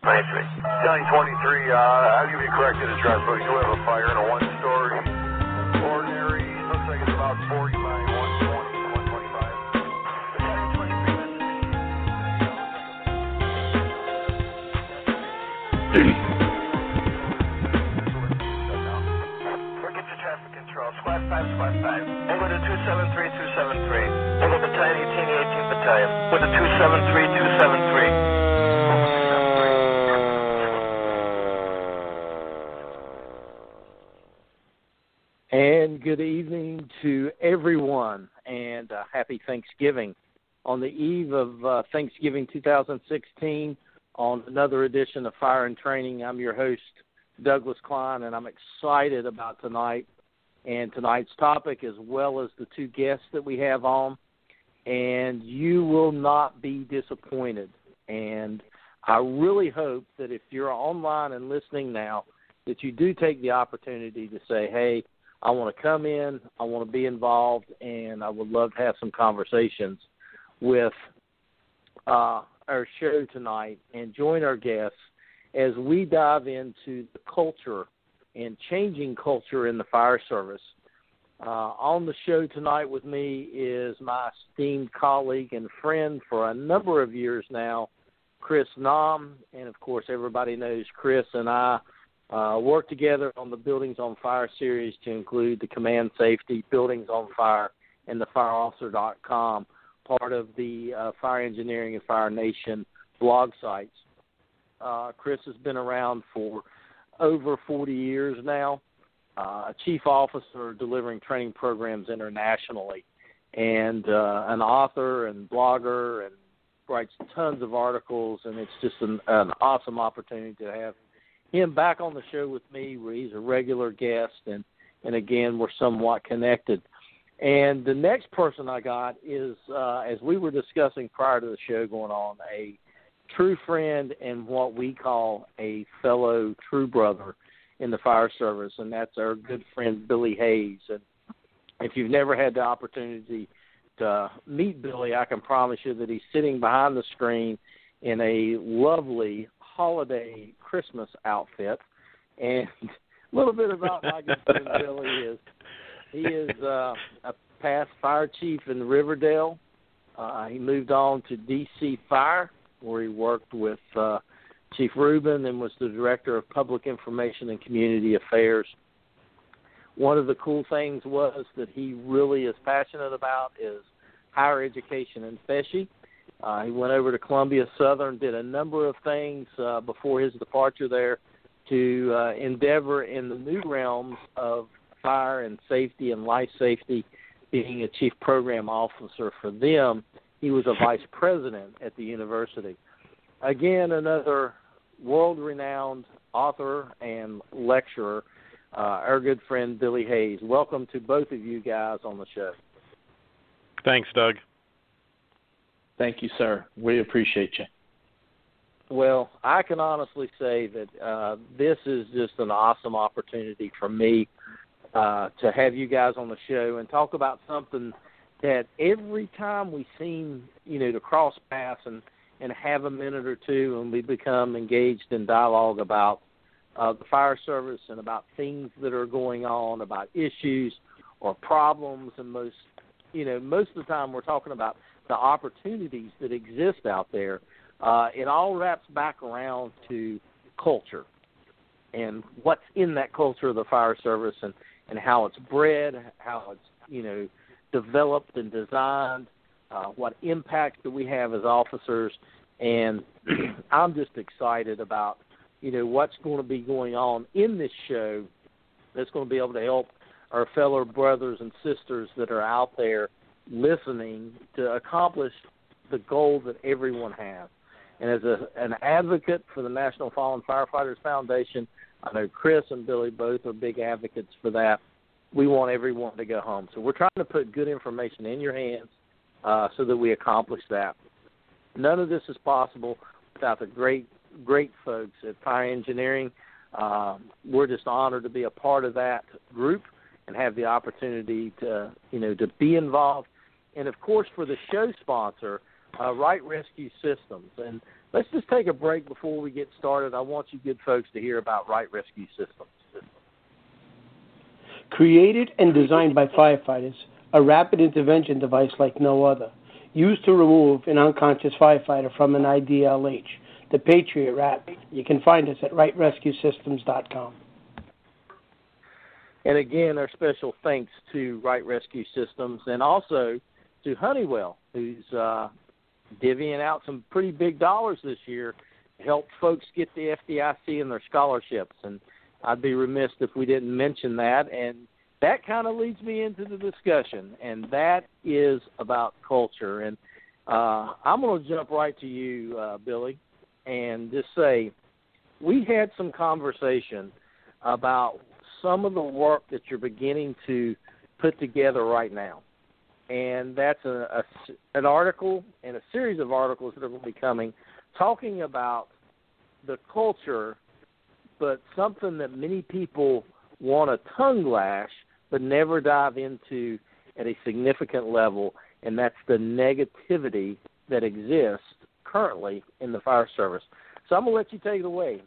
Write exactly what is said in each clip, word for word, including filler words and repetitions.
twenty-three. nine twenty-three, uh, I'll give you a corrected address, but we do have a fire in a one-story ordinary. Looks like it's about forty by one twenty, one twenty-five. We'll get to traffic control. Squad five, squad five. We'll go to two seven three, two seven three. We'll go battalion eighteen, eighteenth battalion. We'll go to two seven three, two seven three. And good evening to everyone, and uh, happy Thanksgiving. On the eve of uh, Thanksgiving two thousand sixteen, on another edition of Fire and Training, I'm your host, Douglas Klein, and I'm excited about tonight and tonight's topic, as well as the two guests that we have on, and you will not be disappointed. And I really hope that if you're online and listening now, that you do take the opportunity to say, hey, I want to come in, I want to be involved, and I would love to have some conversations with uh, our show tonight and join our guests as we dive into the culture and changing culture in the fire service. Uh, on the show tonight with me is my esteemed colleague and friend for a number of years now, Chris Nam, and of course everybody knows Chris and I Uh, work together on the Buildings on Fire series to include the Command Safety, Buildings on Fire, and the fire officer dot com, part of the uh, Fire Engineering and Fire Nation blog sites. Uh, Chris has been around for over forty years now, uh, a chief officer delivering training programs internationally, and uh, an author and blogger, and writes tons of articles, and it's just an, an awesome opportunity to have him back on the show with me, where he's a regular guest, and, and again, we're somewhat connected. And the next person I got is, uh, as we were discussing prior to the show going on, a true friend and what we call a fellow true brother in the fire service, and that's our good friend Billy Hayes. And if you've never had the opportunity to meet Billy, I can promise you that he's sitting behind the screen in a lovely holiday Christmas outfit. And a little bit about my good friend Billy is he is uh, a past fire chief in Riverdale. Uh, he moved on to D C Fire, where he worked with uh, Chief Rubin and was the director of public information and community affairs. One of the cool things was that he really is passionate about is higher education in Fesci. Uh, he went over to Columbia Southern, did a number of things uh, before his departure there to uh, endeavor in the new realms of fire and safety and life safety, being a chief program officer for them. He was a vice president at the university. Again, another world-renowned author and lecturer, uh, our good friend Billy Hayes. Welcome to both of you guys on the show. Thanks, Doug. Thank you, sir. We appreciate you. Well, I can honestly say that uh, this is just an awesome opportunity for me uh, to have you guys on the show and talk about something that every time we seem, you know, to cross paths and, and have a minute or two and we become engaged in dialogue about uh, the fire service and about things that are going on, about issues or problems, and most, you know, most of the time we're talking about the opportunities that exist out there. Uh, it all wraps back around to culture and what's in that culture of the fire service, and, and how it's bred, how it's, you know, developed and designed, uh, what impact that we have as officers. And I'm just excited about, you know, what's going to be going on in this show that's going to be able to help our fellow brothers and sisters that are out there listening to accomplish the goal that everyone has. And as a, an advocate for the National Fallen Firefighters Foundation, I know Chris and Billy both are big advocates for that. We want everyone to go home. So we're trying to put good information in your hands uh, so that we accomplish that. None of this is possible without the great, great folks at Fire Engineering. Uh, we're just honored to be a part of that group and have the opportunity to, you know, to be involved. And, of course, for the show sponsor, uh, Wright Rescue Systems. And let's just take a break before we get started. I want you good folks to hear about Wright Rescue Systems. Created and designed by firefighters, a rapid intervention device like no other, used to remove an unconscious firefighter from an I D L H, the Patriot Rap. You can find us at Wright Rescue Systems dot com. And again, our special thanks to Wright Rescue Systems and also to Honeywell, who's uh, divvying out some pretty big dollars this year to help folks get the F D I C and their scholarships. And I'd be remiss if we didn't mention that. And that kind of leads me into the discussion, and that is about culture. And uh, I'm going to jump right to you, uh, Billy, and just say we had some conversation about some of the work that you're beginning to put together right now. And that's a, a, an article and a series of articles that are going to be coming talking about the culture, but something that many people want to tongue lash but never dive into at a significant level, and that's the negativity that exists currently in the fire service. So I'm going to let you take it away.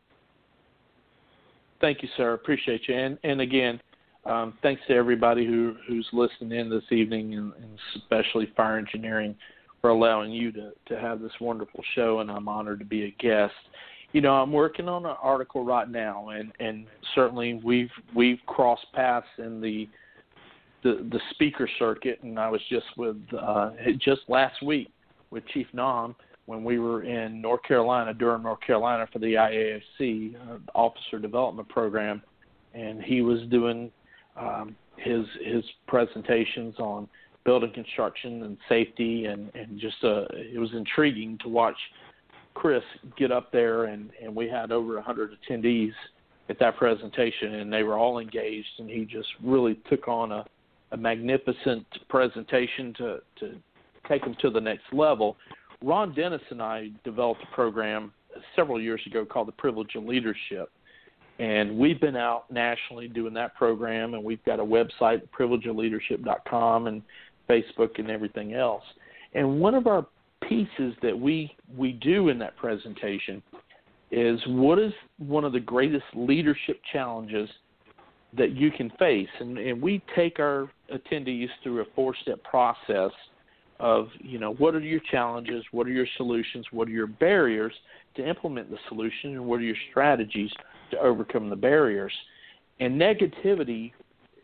Thank you, sir. Appreciate you. And, and again, um, thanks to everybody who, who's listening in this evening, and, and especially Fire Engineering, for allowing you to, to have this wonderful show, and I'm honored to be a guest. You know, I'm working on an article right now, and, and certainly we've we've crossed paths in the, the the speaker circuit, and I was just with uh, just last week with Chief Nam when we were in North Carolina, Durham, North Carolina, for the I A F C uh, Officer Development Program, and he was doing um, his his presentations on building construction and safety, and and just uh, it was intriguing to watch Chris get up there, and, and we had over one hundred attendees at that presentation, and they were all engaged, and he just really took on a, a magnificent presentation to, to take them to the next level. Ron Dennis and I developed a program several years ago called the Privilege of Leadership, and we've been out nationally doing that program, and we've got a website, privilege of leadership dot com, and Facebook and everything else. And one of our pieces that we we do in that presentation is what is one of the greatest leadership challenges that you can face, and, and we take our attendees through a four-step process of, you know, what are your challenges, what are your solutions, what are your barriers to implement the solution, and what are your strategies to overcome the barriers. And negativity,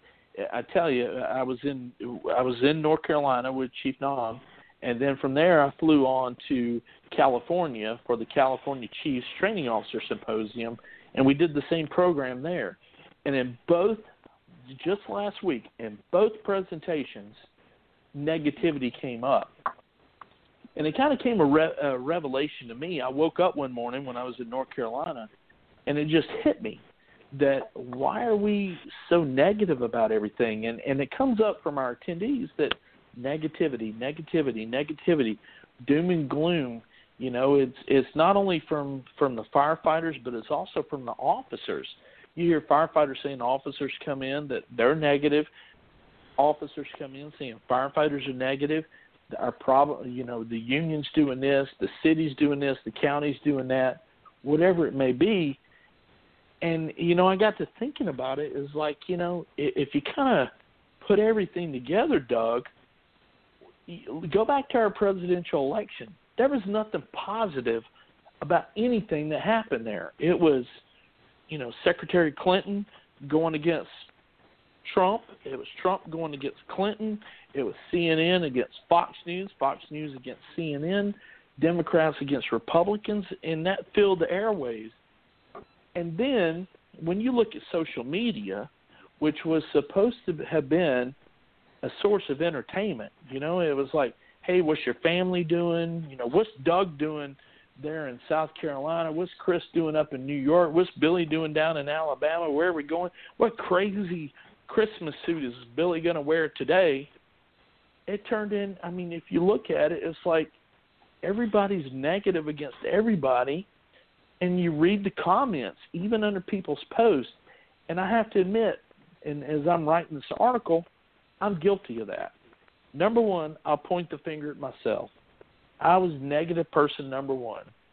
I tell you, I was in I was in North Carolina with Chief Nam. And then from there, I flew on to California for the California Chiefs Training Officer Symposium, and we did the same program there. And in both, just last week, in both presentations, negativity came up. And it kind of came a, re- a revelation to me. I woke up one morning when I was in North Carolina, and it just hit me that why are we so negative about everything? And, and it comes up from our attendees that negativity, negativity, negativity, doom and gloom. You know, it's it's not only from, from the firefighters, but it's also from the officers. You hear firefighters saying officers come in that they're negative. Officers come in saying firefighters are negative. Our problem, you know, the union's doing this, the city's doing this, the county's doing that, whatever it may be. And, you know, I got to thinking about it. It's like, you know, if you kind of put everything together, Doug, go back to our presidential election. There was nothing positive about anything that happened there. It was, you know, Secretary Clinton going against Trump. It was Trump going against Clinton. It was C N N against Fox News, Fox News against C N N, Democrats against Republicans, and that filled the airways. And then when you look at social media, which was supposed to have been a source of entertainment, you know, it was like, hey, what's your family doing? You know, what's Doug doing there in South Carolina? What's Chris doing up in New York? What's Billy doing down in Alabama? Where are we going? What crazy Christmas suit is Billy going to wear today? It turned in, I mean, if you look at it, it's like everybody's negative against everybody, and you read the comments, even under people's posts, and I have to admit, and as I'm writing this article, I'm guilty of that. Number one, I'll point the finger at myself. I was negative person number one.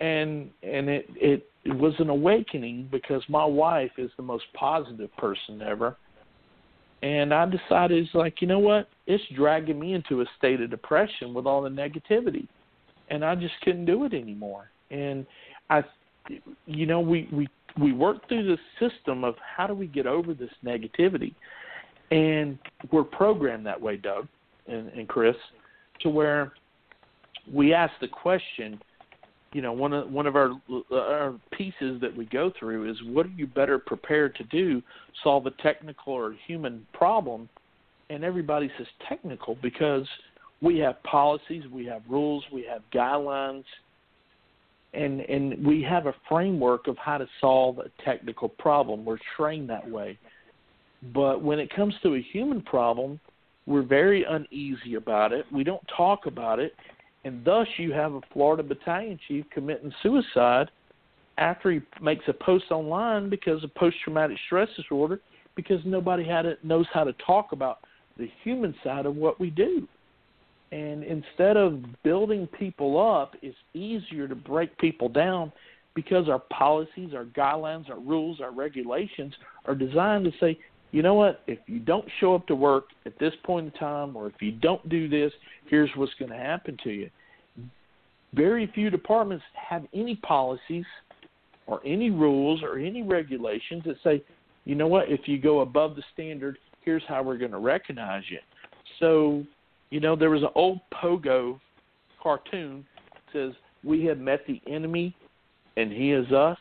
And and it, it, it was an awakening because my wife is the most positive person ever. And I decided, it's like, you know what? It's dragging me into a state of depression with all the negativity. And I just couldn't do it anymore. And, I, you know, we, we, we worked through the system of how do we get over this negativity. And we're programmed that way, Doug and, and Chris, to where we ask the question, you know, one of one of our, our pieces that we go through is, what are you better prepared to do, solve a technical or human problem? And everybody says technical because we have policies, we have rules, we have guidelines, and and we have a framework of how to solve a technical problem. We're trained that way. But when it comes to a human problem, we're very uneasy about it. We don't talk about it. And thus you have a Florida battalion chief committing suicide after he makes a post online because of post-traumatic stress disorder, because nobody had it, knows how to talk about the human side of what we do. And instead of building people up, it's easier to break people down because our policies, our guidelines, our rules, our regulations are designed to say, you know what, if you don't show up to work at this point in time, or if you don't do this, here's what's going to happen to you. Very few departments have any policies or any rules or any regulations that say, you know what, if you go above the standard, here's how we're going to recognize you. So, you know, there was an old Pogo cartoon that says, we have met the enemy and he is us.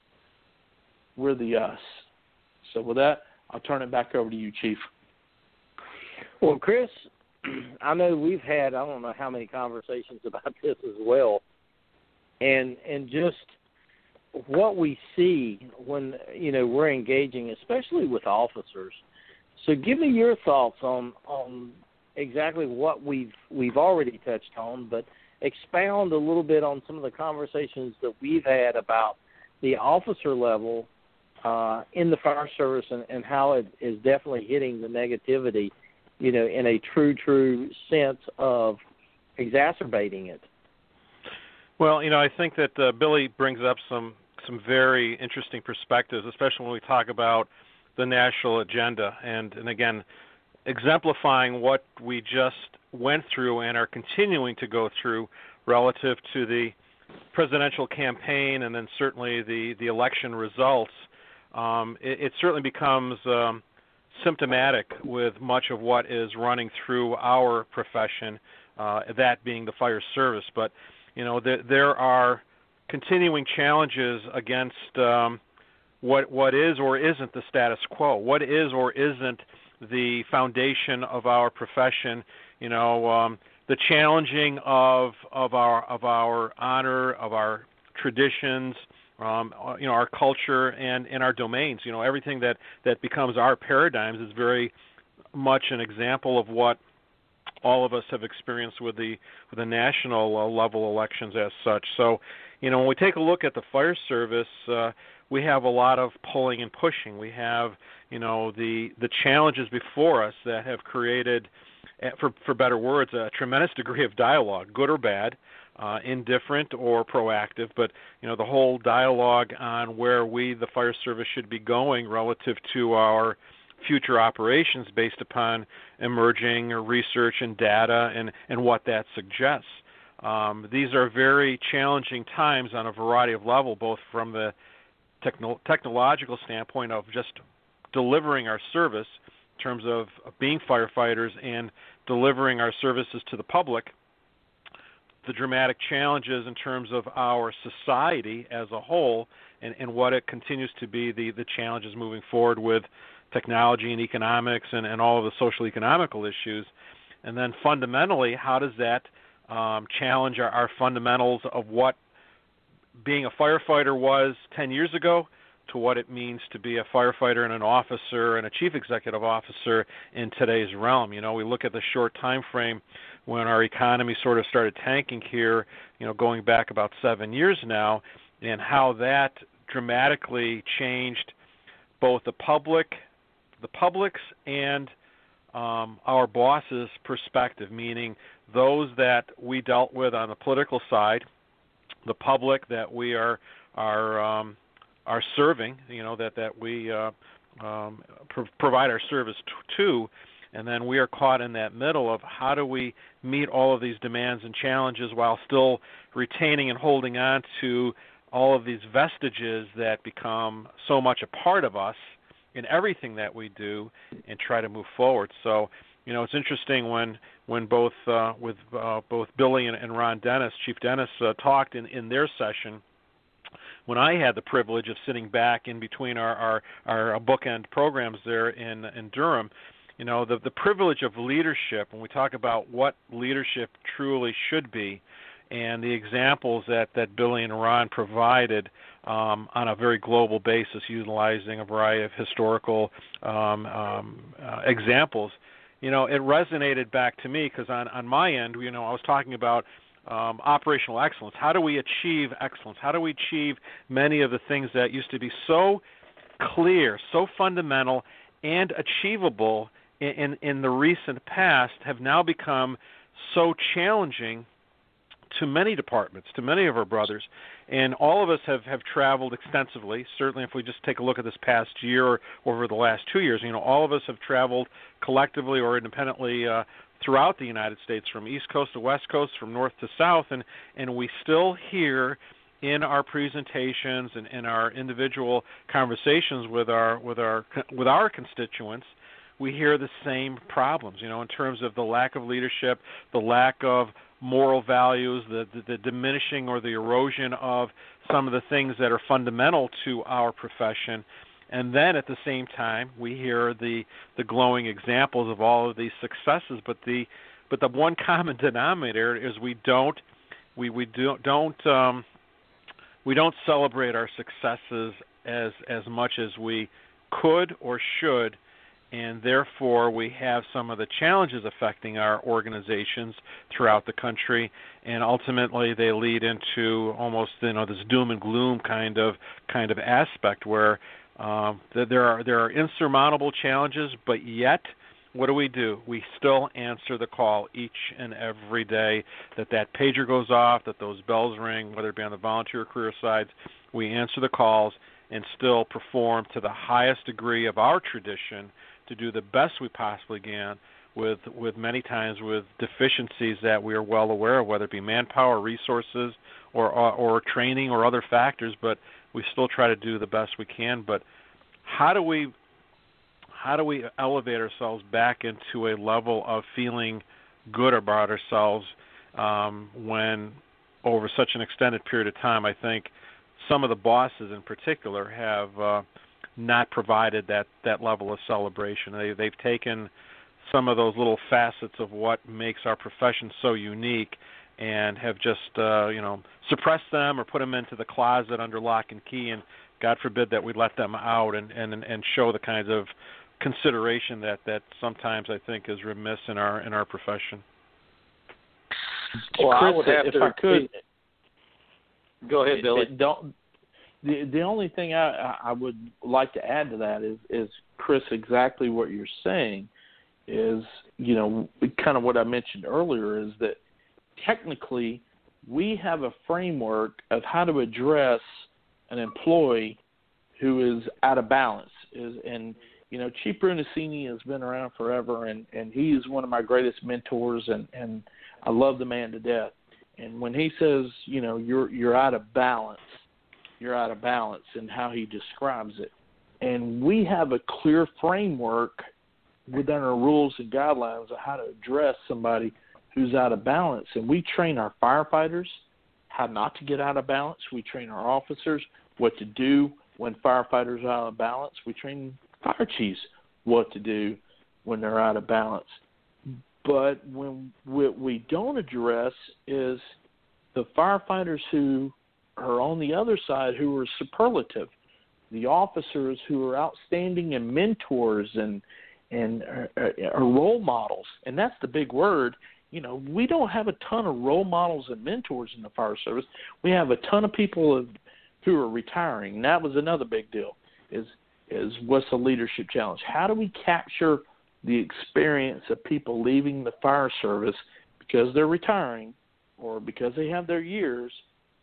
We're the us. So with that, I'll turn it back over to you, Chief. Well, Chris, I know we've had, I don't know how many conversations about this as well, and and just what we see when, you know, we're engaging, especially with officers. So give me your thoughts on on exactly what we've we've already touched on, but expound a little bit on some of the conversations that we've had about the officer level Uh, in the fire service, and, and how it is definitely hitting the negativity, you know, in a true, true sense of exacerbating it. Well, you know, I think that uh, Billy brings up some, some very interesting perspectives, especially when we talk about the national agenda. And, and again, exemplifying what we just went through and are continuing to go through relative to the presidential campaign and then certainly the, the election results. Um, it, it certainly becomes um, symptomatic with much of what is running through our profession, uh, that being the fire service. But, you know, there, there are continuing challenges against um, what what is or isn't the status quo, what is or isn't the foundation of our profession. You know, um, the challenging of of our of our honor, of our traditions. Um, you know, our culture and, and our domains, you know, everything that, that becomes our paradigms is very much an example of what all of us have experienced with the with the national uh, level elections as such. So, you know, when we take a look at the fire service, uh, we have a lot of pulling and pushing. We have, you know, the the challenges before us that have created, for for better words, a tremendous degree of dialogue, good or bad. Uh, indifferent or proactive, but you know the whole dialogue on where we, the fire service, should be going relative to our future operations based upon emerging research and data and, and what that suggests. Um, these are very challenging times on a variety of levels, both from the techno- technological standpoint of just delivering our service in terms of being firefighters and delivering our services to the public, the dramatic challenges in terms of our society as a whole and, and what it continues to be the, the challenges moving forward with technology and economics and, and all of the social economical issues. And then fundamentally, how does that um, challenge our, our fundamentals of what being a firefighter was ten years ago to what it means to be a firefighter and an officer and a chief executive officer in today's realm. You know, we look at the short time frame when our economy sort of started tanking here, you know, going back about seven years now, and how that dramatically changed both the public, the public's and um, our bosses' perspective, meaning those that we dealt with on the political side, the public that we are are um, are serving, you know, that that we uh, um, pro- provide our service t- to, and then we are caught in that middle of how do we meet all of these demands and challenges while still retaining and holding on to all of these vestiges that become so much a part of us in everything that we do, and try to move forward. So, you know, it's interesting when when both uh, with uh, both Billy and, and Ron Dennis, Chief Dennis, uh, talked in, in their session. When I had the privilege of sitting back in between our, our, our bookend programs there in in Durham, you know, the the privilege of leadership, when we talk about what leadership truly should be, and the examples that, that Billy and Ron provided um, on a very global basis, utilizing a variety of historical um, um, uh, examples, you know, it resonated back to me because on, on my end, you know, I was talking about um, operational excellence. How do we achieve excellence? How do we achieve many of the things that used to be so clear, so fundamental, and achievable in, in, in the recent past have now become so challenging to many departments, to many of our brothers, and all of us have, have traveled extensively. Certainly, if we just take a look at this past year or over the last two years, you know, all of us have traveled collectively or independently uh, throughout the United States, from East Coast to West Coast, from North to South, and, and we still hear in our presentations and in our individual conversations with our with our with our constituents, we hear the same problems. You know, in terms of the lack of leadership, the lack of moral values, the, the, the diminishing or the erosion of some of the things that are fundamental to our profession. And then at the same time, we hear the, the glowing examples of all of these successes. But the but the one common denominator is we don't we we don't don't um, we don't celebrate our successes as as much as we could or should. And therefore, we have some of the challenges affecting our organizations throughout the country, and ultimately they lead into almost, you know, this doom and gloom kind of kind of aspect where um, there are there are insurmountable challenges, but yet, what do we do? We still answer the call each and every day. That that pager goes off, that those bells ring, whether it be on the volunteer or career sides. We answer the calls and still perform to the highest degree of our tradition, to do the best we possibly can with with many times with deficiencies that we are well aware of, whether it be manpower, resources, or, or or training or other factors, but we still try to do the best we can. But how do we how do we elevate ourselves back into a level of feeling good about ourselves um, when over such an extended period of time, I think some of the bosses in particular have uh, not provided that, that level of celebration. They, they've taken some of those little facets of what makes our profession so unique and have just, uh, you know, suppressed them or put them into the closet under lock and key, and God forbid that we let them out and, and, and show the kinds of consideration that, that sometimes I think is remiss in our in our profession. Well, Chris, I would have if to, I could, it, go ahead, Billy. It, don't, the the only thing I, I would like to add to that is, is, Chris, exactly what you're saying is, you know, kind of what I mentioned earlier is that technically we have a framework of how to address an employee who is out of balance. Is and, you know, Chief Brunacini has been around forever, and, and he is one of my greatest mentors, and, and I love the man to death. And when he says, you know, you're you're out of balance, you're out of balance in how he describes it. And we have a clear framework within our rules and guidelines of how to address somebody who's out of balance. And we train our firefighters how not to get out of balance. We train our officers what to do when firefighters are out of balance. We train fire chiefs what to do when they're out of balance. But when what we don't address is the firefighters who are on the other side who are superlative, the officers who are outstanding and mentors and and are, are role models. And that's the big word. You know, we don't have a ton of role models and mentors in the fire service. We have a ton of people who are retiring. And that was another big deal is, is what's the leadership challenge? How do we capture the experience of people leaving the fire service because they're retiring or because they have their years?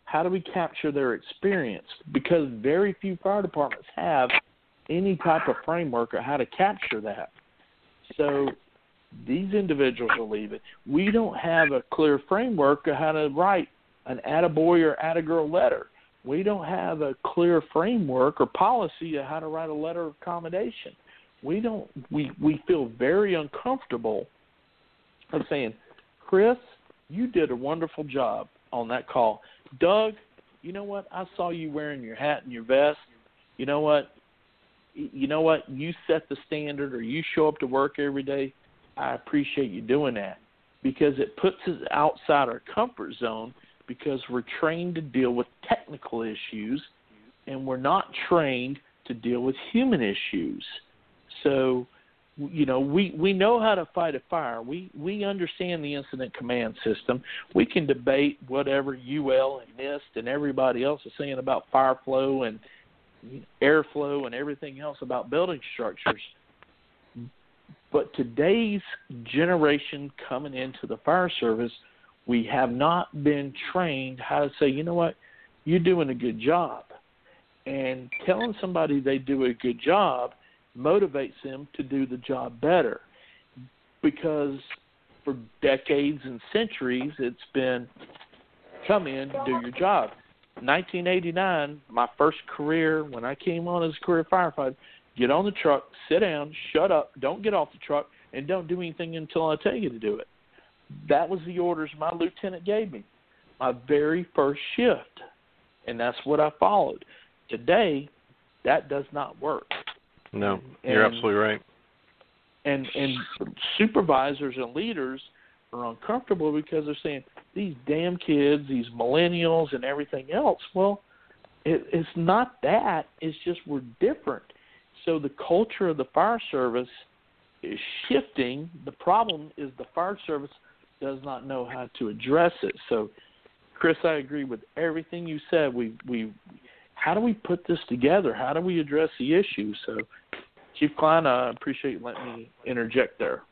how do we capture their experience? Because very few fire departments have any type of framework of how to capture that. So these individuals are leaving. We don't have a clear framework of how to write an attaboy or attagirl letter. We don't have a clear framework or policy of how to write a letter of commendation. We don't. We, we feel very uncomfortable of saying, Chris, you did a wonderful job on that call. Doug, you know what? I saw you wearing your hat and your vest. You know what? You know what? You set the standard, or you show up to work every day. I appreciate you doing that, because it puts us outside our comfort zone, because we're trained to deal with technical issues and we're not trained to deal with human issues. So, you know, we, we know how to fight a fire. We we understand the incident command system. We can debate whatever U L and NIST and everybody else is saying about fire flow and airflow and everything else about building structures. But today's generation coming into the fire service, we have not been trained how to say, you know what, you're doing a good job. And telling somebody they do a good job motivates them to do the job better. Because for decades and centuries, it's been, come in, do your job. nineteen eighty-nine, my first career, when I came on as a career firefighter, get on the truck, sit down, shut up, don't get off the truck, and don't do anything until I tell you to do it. That was the orders my lieutenant gave me, my very first shift, and that's what I followed. Today, that does not work. No, and, you're absolutely right. And and supervisors and leaders are uncomfortable because they're saying, these damn kids, these millennials and everything else. Well, it, it's not that. It's just we're different. So the culture of the fire service is shifting. The problem is the fire service does not know how to address it. So, Chris, I agree with everything you said. We we how do we put this together? How do we address the issue? So, Chief Klein, I appreciate you letting me interject there.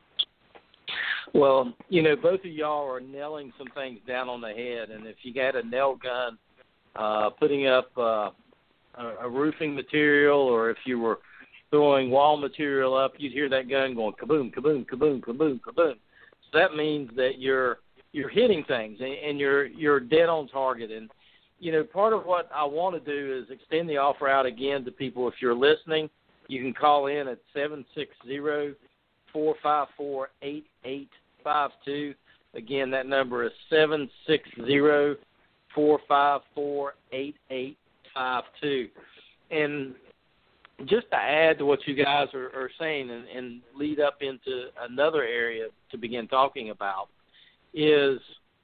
Well, you know, both of y'all are nailing some things down on the head, and if you got a nail gun, uh, putting up uh, a, a roofing material, or if you were throwing wall material up, you'd hear that gun going kaboom, kaboom, kaboom, kaboom, kaboom. So that means that you're you're hitting things and, and you're you're dead on target. And you know, part of what I want to do is extend the offer out again to people. If you're listening, you can call in at seven six zero, four five four, eight eight five two. Again, that number is seven six zero, four five four, eight eight five two. And just to add to what you guys are, are saying and, and lead up into another area to begin talking about is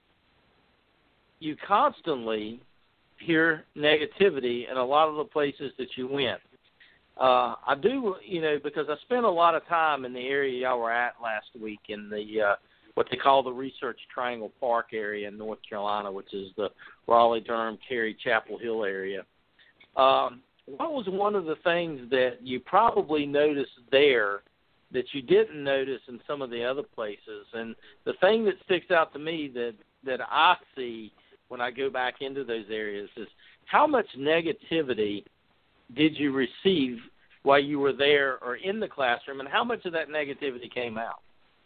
you constantly hear negativity in a lot of the places that you went. Uh, I do, you know, because I spent a lot of time in the area y'all were at last week in the uh, what they call the Research Triangle Park area in North Carolina, which is the Raleigh-Durham, Cary, Chapel Hill area. Um, what was one of the things that you probably noticed there that you didn't notice in some of the other places? And the thing that sticks out to me that, that I see when I go back into those areas is how much negativity did you receive while you were there or in the classroom, and how much of that negativity came out?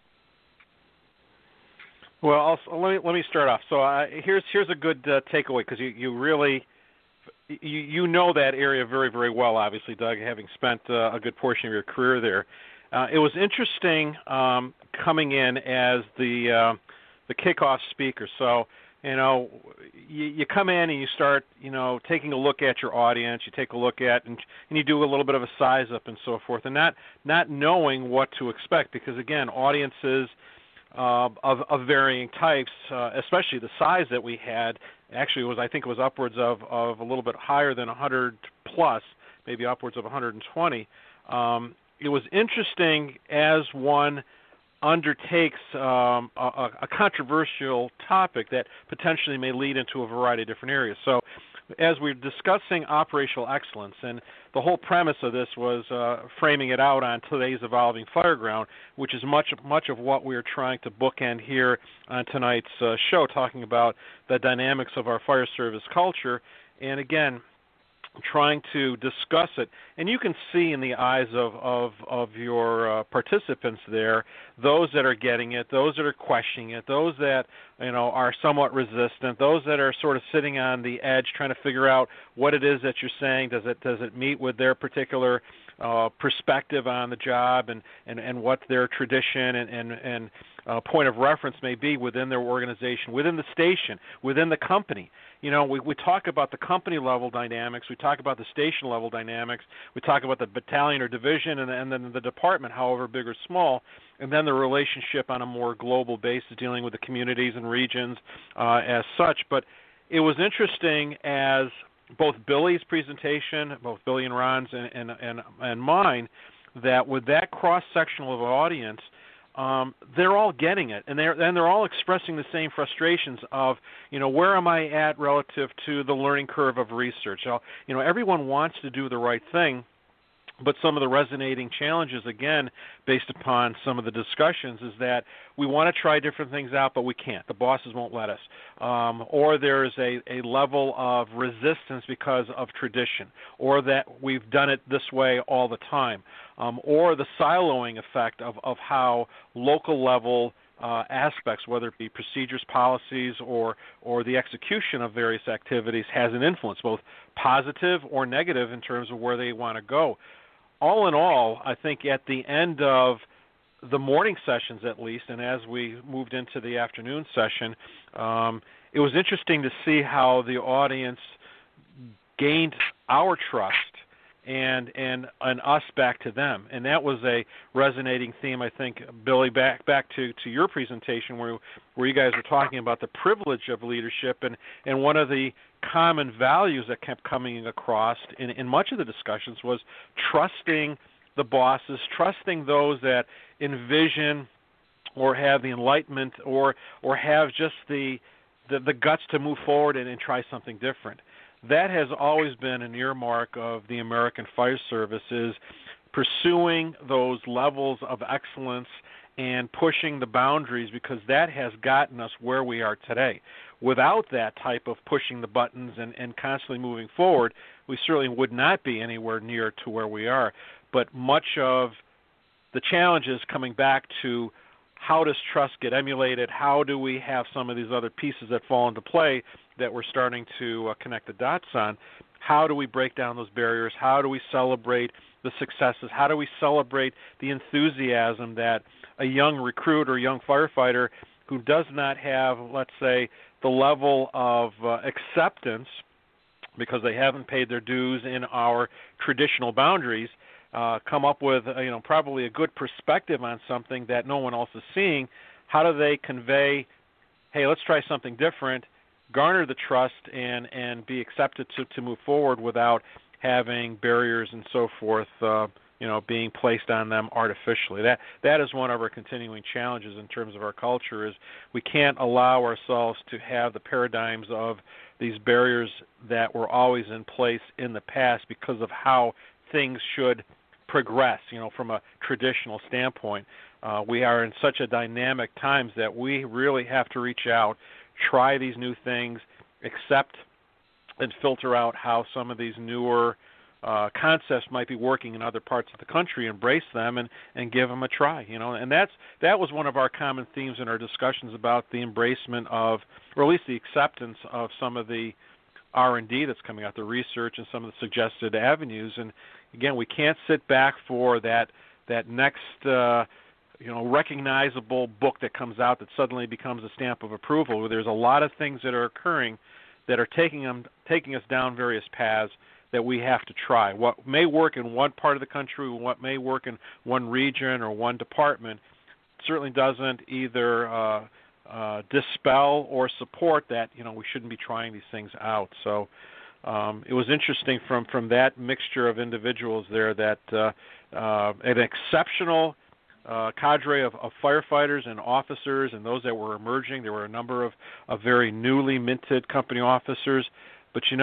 Well, I'll, let me let me start off. So uh, here's here's a good uh, takeaway, because you, you really you you know that area very very well, obviously, Doug, having spent uh, a good portion of your career there. Uh, it was interesting um, coming in as the uh, the kickoff speaker. So you know you, you come in and you start you know taking a look at your audience. You take a look at and and you do a little bit of a size up and so forth, and not not knowing what to expect, because again, audiences Uh, of, of varying types, uh, especially the size that we had. Actually, it was I think it was upwards of, of a little bit higher than one hundred plus, maybe upwards of one hundred twenty. Um, it was interesting as one undertakes um, a, a controversial topic that potentially may lead into a variety of different areas. So as we're discussing operational excellence, and the whole premise of this was uh, framing it out on today's evolving fireground, which is much much of what we're trying to bookend here on tonight's uh, show, talking about the dynamics of our fire service culture, and again, trying to discuss it. And you can see in the eyes of, of, of your uh, participants there, those that are getting it, those that are questioning it, those that, you know, are somewhat resistant, those that are sort of sitting on the edge trying to figure out what it is that you're saying. Does it does it meet with their particular uh, perspective on the job, and, and, and what their tradition and, and, and uh, point of reference may be within their organization, within the station, within the company. You know, we, we talk about the company level dynamics, we talk about the station level dynamics, we talk about the battalion or division, and, and then the department, however big or small, and then the relationship on a more global basis dealing with the communities and regions uh, as such. But it was interesting as both Billy's presentation, both Billy and Ron's and, and, and, and mine, that with that cross-sectional of audience, Um, they're all getting it, and they're and they're all expressing the same frustrations of, you know, where am I at relative to the learning curve of research? So, you know, everyone wants to do the right thing, but some of the resonating challenges, again, based upon some of the discussions, is that we want to try different things out, but we can't. The bosses won't let us. Um, or there's a, a level of resistance because of tradition, or that we've done it this way all the time, um, or the siloing effect of, of how local level uh, aspects, whether it be procedures, policies, or, or the execution of various activities, has an influence, both positive or negative in terms of where they want to go. All in all, I think at the end of the morning sessions, at least, and as we moved into the afternoon session, um, it was interesting to see how the audience gained our trust and and and us back to them. And that was a resonating theme, I think, Billy, back back to, to your presentation where where you guys were talking about the privilege of leadership, and, and one of the common values that kept coming across in, in much of the discussions was trusting the bosses, trusting those that envision or have the enlightenment or or have just the the, the guts to move forward and, and try something different. That has always been an earmark of the American Fire Service, is pursuing those levels of excellence and pushing the boundaries, because that has gotten us where we are today. Without that type of pushing the buttons and, and constantly moving forward, we certainly would not be anywhere near to where we are. But much of the challenge is coming back to how does trust get emulated? How do we have some of these other pieces that fall into play that we're starting to uh, connect the dots on? How do we break down those barriers? How do we celebrate the successes? How do we celebrate the enthusiasm that a young recruit or young firefighter who does not have, let's say, the level of uh, acceptance because they haven't paid their dues in our traditional boundaries, uh, come up with, uh, you know, probably a good perspective on something that no one else is seeing? How do they convey, hey, let's try something different, garner the trust, and, and be accepted to, to move forward without having barriers and so forth, uh, you know, being placed on them artificially? That that is one of our continuing challenges in terms of our culture, is we can't allow ourselves to have the paradigms of these barriers that were always in place in the past because of how things should progress, you know, from a traditional standpoint. Uh, we are in such a dynamic times that we really have to reach out, try these new things, accept and filter out how some of these newer uh, concepts might be working in other parts of the country, embrace them, and, and give them a try. You know, and that's that was one of our common themes in our discussions about the embracement of, or at least the acceptance of, some of the R and D that's coming out, the research and some of the suggested avenues. And again, we can't sit back for that that next uh, you know, recognizable book that comes out that suddenly becomes a stamp of approval. There's a lot of things that are occurring that are taking them, taking us down various paths that we have to try. What may work in one part of the country, what may work in one region or one department, certainly doesn't either uh, uh, dispel or support that, you know, we shouldn't be trying these things out. So um, it was interesting from, from that mixture of individuals there that uh, uh, an exceptional Uh, cadre of, of firefighters and officers and those that were emerging. There were a number of, of very newly minted company officers. But, you know,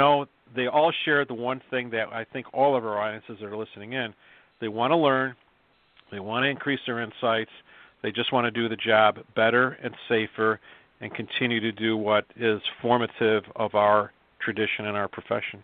they all share the one thing that I think all of our audiences that are listening in, they want to learn, they want to increase their insights, they just want to do the job better and safer and continue to do what is formative of our tradition and our profession.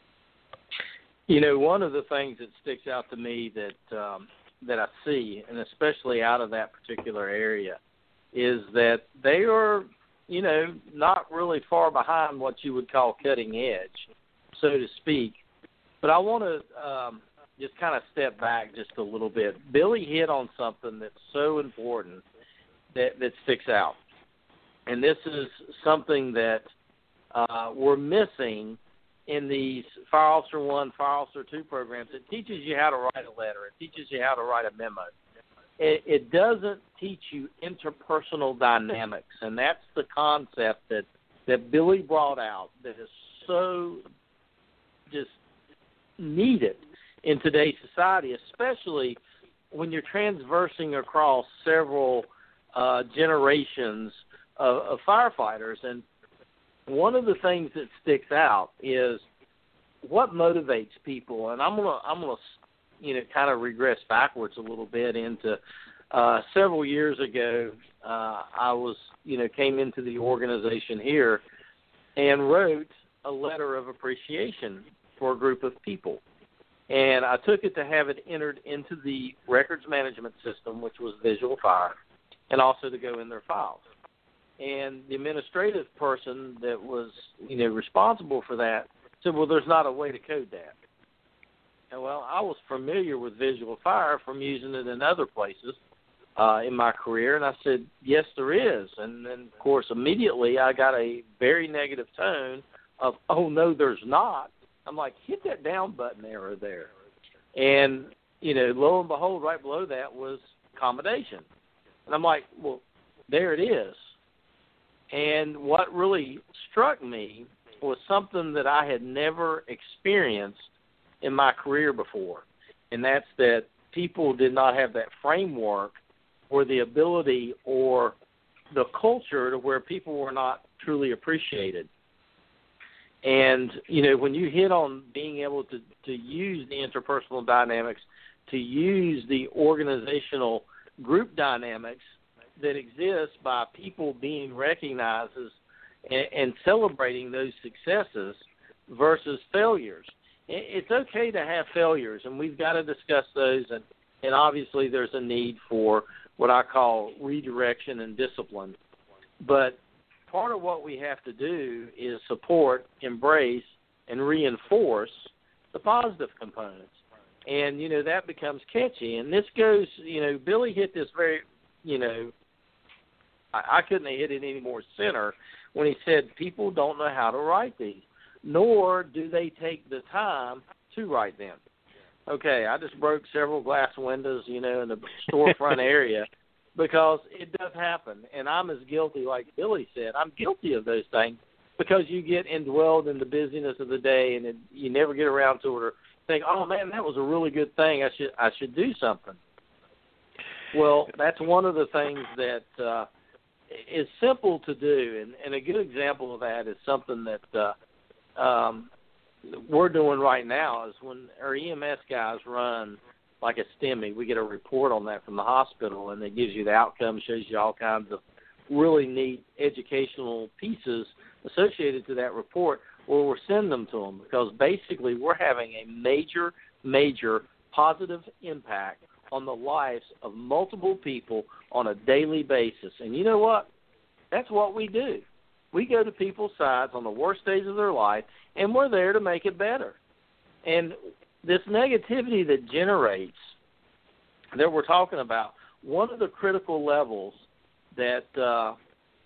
You know, one of the things that sticks out to me that um, that I see, and especially out of that particular area, is that they are, you know, not really far behind what you would call cutting edge, so to speak. But I want to um, just kind of step back just a little bit. Billy hit on something that's so important that, that sticks out. And this is something that uh, we're missing in these Fire Officer one, Fire Officer two programs. It teaches you how to write a letter. It teaches you how to write a memo. It, it doesn't teach you interpersonal dynamics, and that's the concept that, that Billy brought out that is so just needed in today's society, especially when you're transversing across several uh, generations of, of firefighters. And one of the things that sticks out is what motivates people. And I'm gonna I'm gonna you know kind of regress backwards a little bit into uh, several years ago. Uh, I was you know came into the organization here and wrote a letter of appreciation for a group of people. And I took it to have it entered into the records management system, which was Visual Fire, and also to go in their files. And the administrative person that was, you know, responsible for that said, well, there's not a way to code that. And, well, I was familiar with Visual Fire from using it in other places uh, in my career, and I said, yes, there is. And then, of course, immediately I got a very negative tone of, oh, no, there's not. I'm like, hit that down button arrow there. And, you know, lo and behold, right below that was accommodation. And I'm like, well, there it is. And what really struck me was something that I had never experienced in my career before, and that's that people did not have that framework or the ability or the culture to where people were not truly appreciated. And, you know, when you hit on being able to, to use the interpersonal dynamics, to use the organizational group dynamics that exist by people being recognized as, and, and celebrating those successes versus failures. It's okay to have failures, and we've got to discuss those, and, and obviously there's a need for what I call redirection and discipline. But part of what we have to do is support, embrace, and reinforce the positive components. And, you know, that becomes catchy. And this goes, you know, Billy hit this very, you know, I, I couldn't have hit it any more center when he said people don't know how to write these, nor do they take the time to write them. Okay, I just broke several glass windows, you know, in the storefront area, because it does happen, and I'm as guilty, like Billy said. I'm guilty of those things because you get indwelled in the busyness of the day, and it, you never get around to it or think, oh, man, that was a really good thing. I should I should do something. Well, that's one of the things that uh, is simple to do, and, and a good example of that is something that uh, um, we're doing right now is when our E M S guys run like a STEMI, we get a report on that from the hospital, and it gives you the outcome, shows you all kinds of really neat educational pieces associated to that report, where we're sending them to them, because basically we're having a major, major positive impact on the lives of multiple people on a daily basis. And you know what? That's what we do. We go to people's sides on the worst days of their life, and we're there to make it better. And this negativity that generates, that we're talking about, one of the critical levels that uh,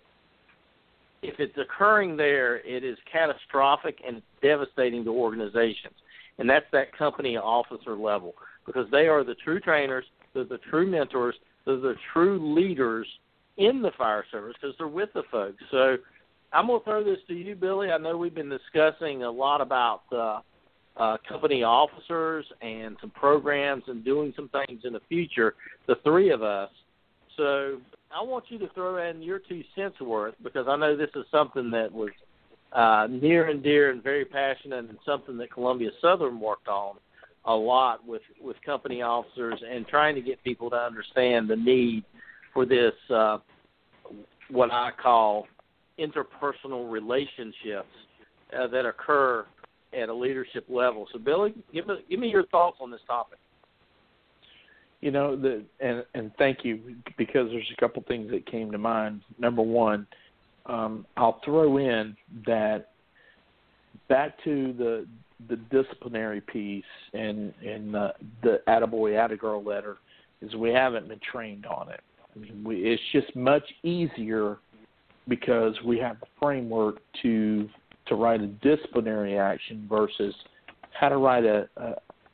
if it's occurring there, it is catastrophic and devastating to organizations. And that's that company officer level, because they are the true trainers, they're the true mentors, they're the true leaders in the fire service, because they're with the folks. So I'm going to throw this to you, Billy. I know we've been discussing a lot about uh, uh, company officers and some programs and doing some things in the future, the three of us. So I want you to throw in your two cents worth, because I know this is something that was uh, near and dear and very passionate, and something that Columbia Southern worked on a lot with, with company officers and trying to get people to understand the need for this, uh, what I call interpersonal relationships uh, that occur at a leadership level. So, Billy, give me, give me your thoughts on this topic. You know, the and and thank you, because there's a couple things that came to mind. Number one, um, I'll throw in that back to the the disciplinary piece and and the, the attaboy attagirl letter is we haven't been trained on it. I mean, we, it's just much easier because we have the framework to to write a disciplinary action versus how to write a, a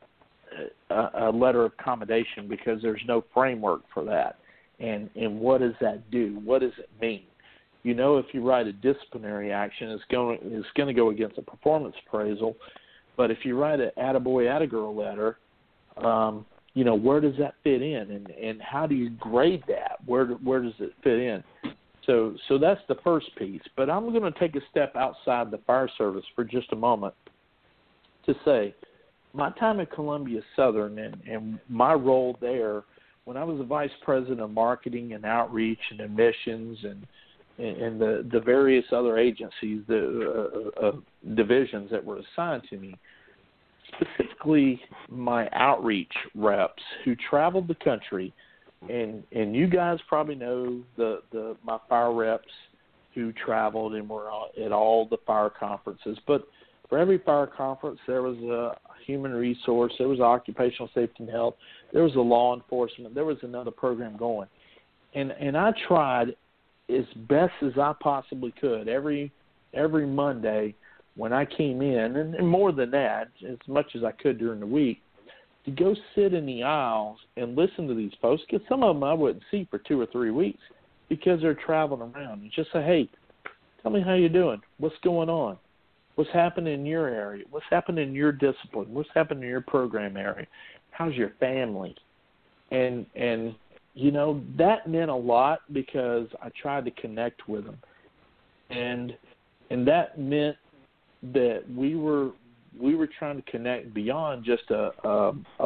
a letter of commendation, because there's no framework for that. And and what does that do? What does it mean? You know, if you write a disciplinary action, it's going it's going to go against a performance appraisal. But if you write an attaboy attagirl letter, um, you know, where does that fit in, and and how do you grade that? Where where does it fit in? So so that's the first piece. But I'm going to take a step outside the fire service for just a moment to say, my time at Columbia Southern and, and my role there, when I was the vice president of marketing and outreach and admissions and and the, the various other agencies, the uh, uh, divisions that were assigned to me, specifically my outreach reps who traveled the country, and and you guys probably know the, the my fire reps who traveled and were at all the fire conferences, but for every fire conference, there was a human resource, there was occupational safety and health, there was a law enforcement, there was another program going. And and I tried as best as I possibly could every every Monday when I came in, and, and more than that, as much as I could during the week, to go sit in the aisles and listen to these folks, because some of them I wouldn't see for two or three weeks because they're traveling around, and just say, hey, tell me how you're doing, what's going on? What's happening in your area? What's happening in your discipline? What's happening in your program area? How's your family? And, and you know, that meant a lot because I tried to connect with them. And and that meant that we were we were trying to connect beyond just a, a, a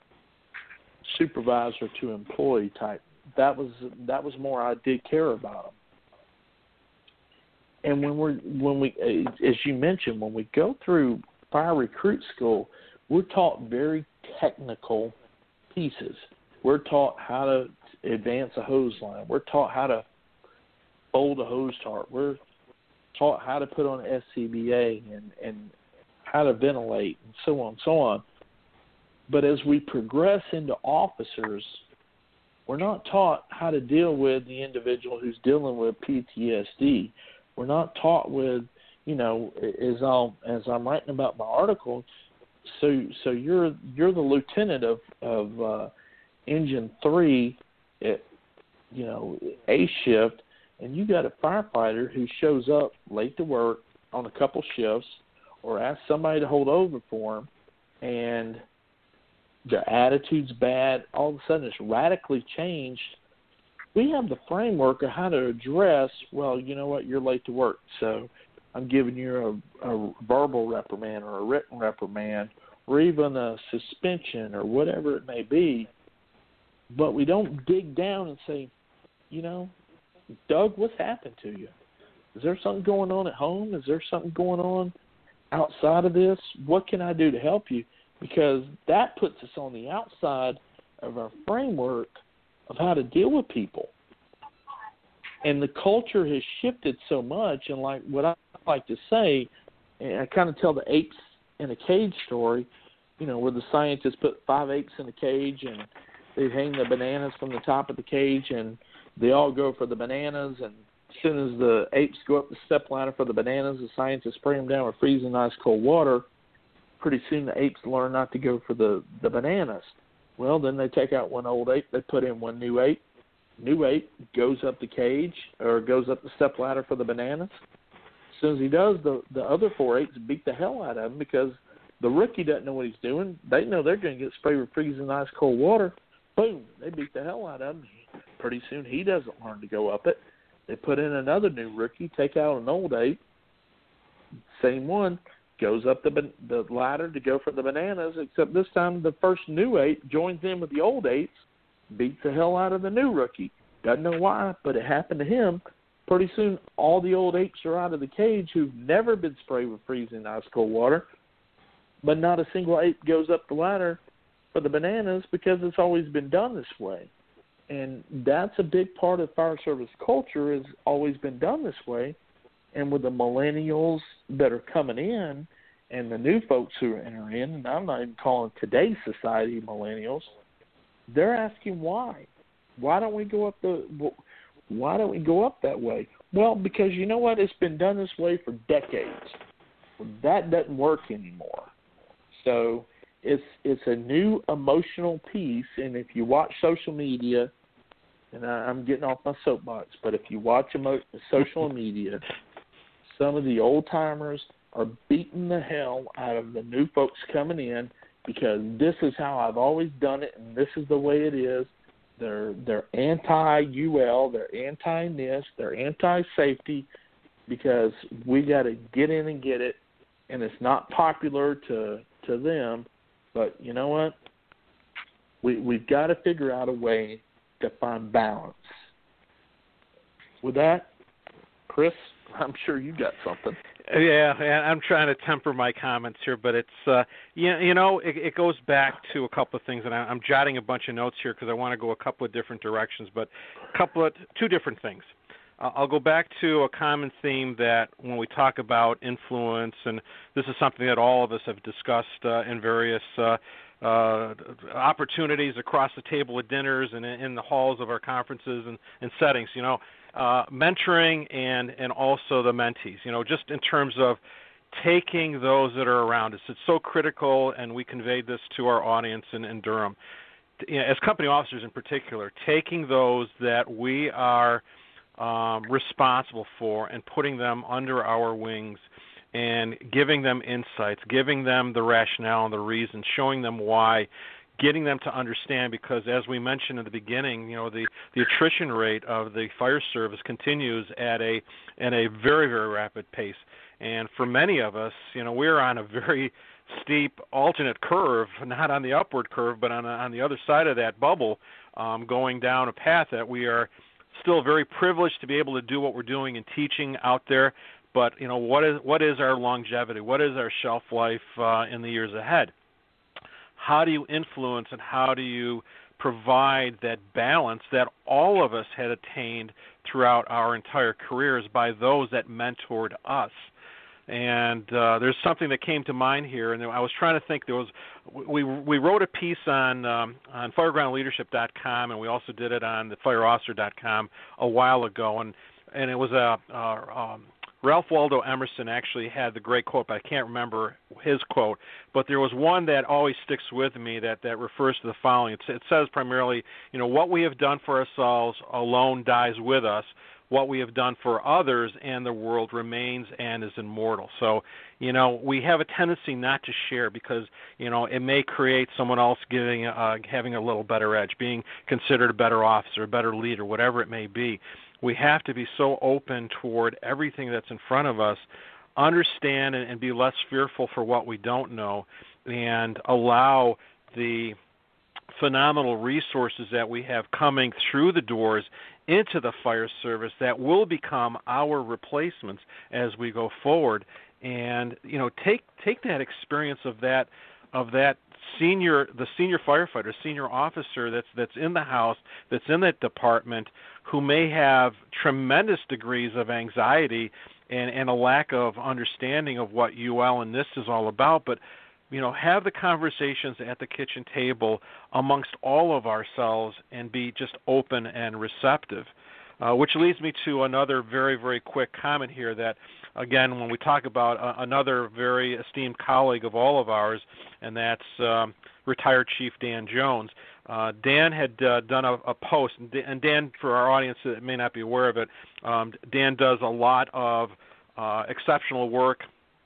supervisor to employee type. That was that was more I did care about them. And when we're when we, as you mentioned, when we go through fire recruit school, we're taught very technical pieces. We're taught how to advance a hose line. We're taught how to fold a hose tarp. We're taught how to put on S C B A and, and how to ventilate and so on and so on. But as we progress into officers, we're not taught how to deal with the individual who's dealing with P T S D. We're not taught with, you know, as I'll as I'm writing about my article. So so you're you're the lieutenant of of uh, Engine Three, at, you know, A shift, and you got a firefighter who shows up late to work on a couple shifts, or asks somebody to hold over for him, and their attitude's bad. All of a sudden, it's radically changed. We have the framework of how to address, well, you know what, you're late to work, so I'm giving you a, a verbal reprimand or a written reprimand or even a suspension or whatever it may be. But we don't dig down and say, you know, Doug, what's happened to you? Is there something going on at home? Is there something going on outside of this? What can I do to help you? Because that puts us on the outside of our framework of how to deal with people. And the culture has shifted so much, and like what I like to say, and I kind of tell the apes in a cage story, you know, where the scientists put five apes in a cage and they hang the bananas from the top of the cage and they all go for the bananas, and as soon as the apes go up the step ladder for the bananas, the scientists spray them down with freezing ice cold water. Pretty soon the apes learn not to go for the, the bananas. Well, then they take out one old ape, they put in one new ape. New ape goes up the cage or goes up the step ladder for the bananas. As soon as he does, the, the other four apes beat the hell out of him because the rookie doesn't know what he's doing. They know they're going to get sprayed with freezing ice cold water. Boom, they beat the hell out of him. Pretty soon he doesn't learn to go up it. They put in another new rookie, take out an old ape. same one goes up the the ladder to go for the bananas, except this time the first new eight joins in with the old eights, beats the hell out of the new rookie. Doesn't know why, but it happened to him. Pretty soon, all the old apes are out of the cage who've never been sprayed with freezing ice cold water, but not a single ape goes up the ladder for the bananas because it's always been done this way. And that's a big part of fire service culture, has always been done this way. And with the millennials that are coming in and the new folks who are entering in, and I'm not even calling today's society millennials, they're asking why. Why don't we go up the why don't we go up that way? Well, because you know what? It's been done this way for decades. That doesn't work anymore. So it's it's a new emotional piece, and if you watch social media, and I, I'm getting off my soapbox, but if you watch emo- social media, some of the old-timers are beating the hell out of the new folks coming in because this is how I've always done it, and this is the way it is. They're they're anti-U L, they're anti-N I S T, they're anti-safety because we got to get in and get it, and it's not popular to to them. But you know what? We we've got to figure out a way to find balance. With that, Chris, I'm sure you got something. Yeah, I'm trying to temper my comments here, but it's uh, you, you know it, it goes back to a couple of things, and I, I'm jotting a bunch of notes here because I want to go a couple of different directions, but a couple of two different things. Uh, I'll go back to a common theme that when we talk about influence, and this is something that all of us have discussed uh, in various uh, uh, opportunities across the table at dinners and in the halls of our conferences and, and settings. You know. Uh, mentoring and, and also the mentees, you know, just in terms of taking those that are around us. It's so critical, and we conveyed this to our audience in, in Durham. You know, as company officers in particular, taking those that we are um, responsible for and putting them under our wings and giving them insights, giving them the rationale and the reason, showing them why, getting them to understand, because as we mentioned in the beginning, you know, the, the attrition rate of the fire service continues at a at a very, very rapid pace. And for many of us, you know, we're on a very steep alternate curve, not on the upward curve, but on a, on the other side of that bubble, um, going down a path that we are still very privileged to be able to do what we're doing and teaching out there. But, you know, what is what is our longevity? What is our shelf life uh, in the years ahead? How do you influence and how do you provide that balance that all of us had attained throughout our entire careers by those that mentored us? And uh, there's something that came to mind here, and I was trying to think. There was we we wrote a piece on um, on fireground leadership dot com, and we also did it on the fire officer dot com a while ago, and and it was a. a um, Ralph Waldo Emerson actually had the great quote, but I can't remember his quote. But there was one that always sticks with me that, that refers to the following. It, it says primarily, you know, what we have done for ourselves alone dies with us. What we have done for others and the world remains and is immortal. So, you know, we have a tendency not to share because, you know, it may create someone else giving, uh, having a little better edge, being considered a better officer, a better leader, whatever it may be. We have to be so open toward everything that's in front of us, understand and, and be less fearful for what we don't know, and allow the phenomenal resources that we have coming through the doors into the fire service that will become our replacements as we go forward. And, you know, take take that experience of that of that senior the senior firefighter, senior officer that's that's in the house, that's in that department, who may have tremendous degrees of anxiety and, and a lack of understanding of what U L and N I S T is all about, but you know, have the conversations at the kitchen table amongst all of ourselves and be just open and receptive. Uh, which leads me to another very, very quick comment here that, again, when we talk about uh, another very esteemed colleague of all of ours, and that's um, retired Chief Dan Jones. Uh, Dan had uh, done a, a post, and Dan, for our audience that may not be aware of it, um, Dan does a lot of uh, exceptional work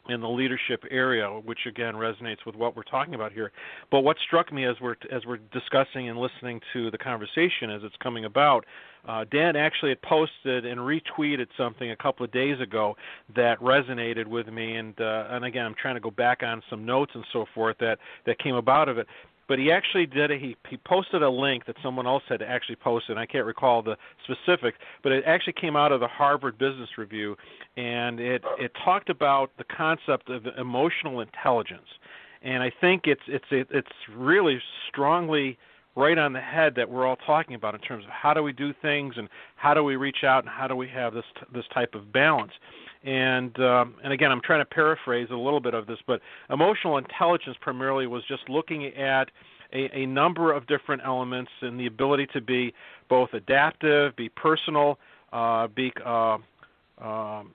in the leadership area, which again resonates with what we're talking about here. But what struck me as we're as we're discussing and listening to the conversation as it's coming about, uh, Dan actually had posted and retweeted something a couple of days ago that resonated with me, and uh, and again I'm trying to go back on some notes and so forth that that came about of it. But he actually did it. He, he posted a link that someone else had actually posted. And I can't recall the specifics, but it actually came out of the Harvard Business Review, and it, it talked about the concept of emotional intelligence. And I think it's it's it's really strongly right on the head that we're all talking about in terms of how do we do things and how do we reach out and how do we have this this type of balance. And um, and again, I'm trying to paraphrase a little bit of this, but emotional intelligence primarily was just looking at a, a number of different elements and the ability to be both adaptive, be personal, uh, be uh, um,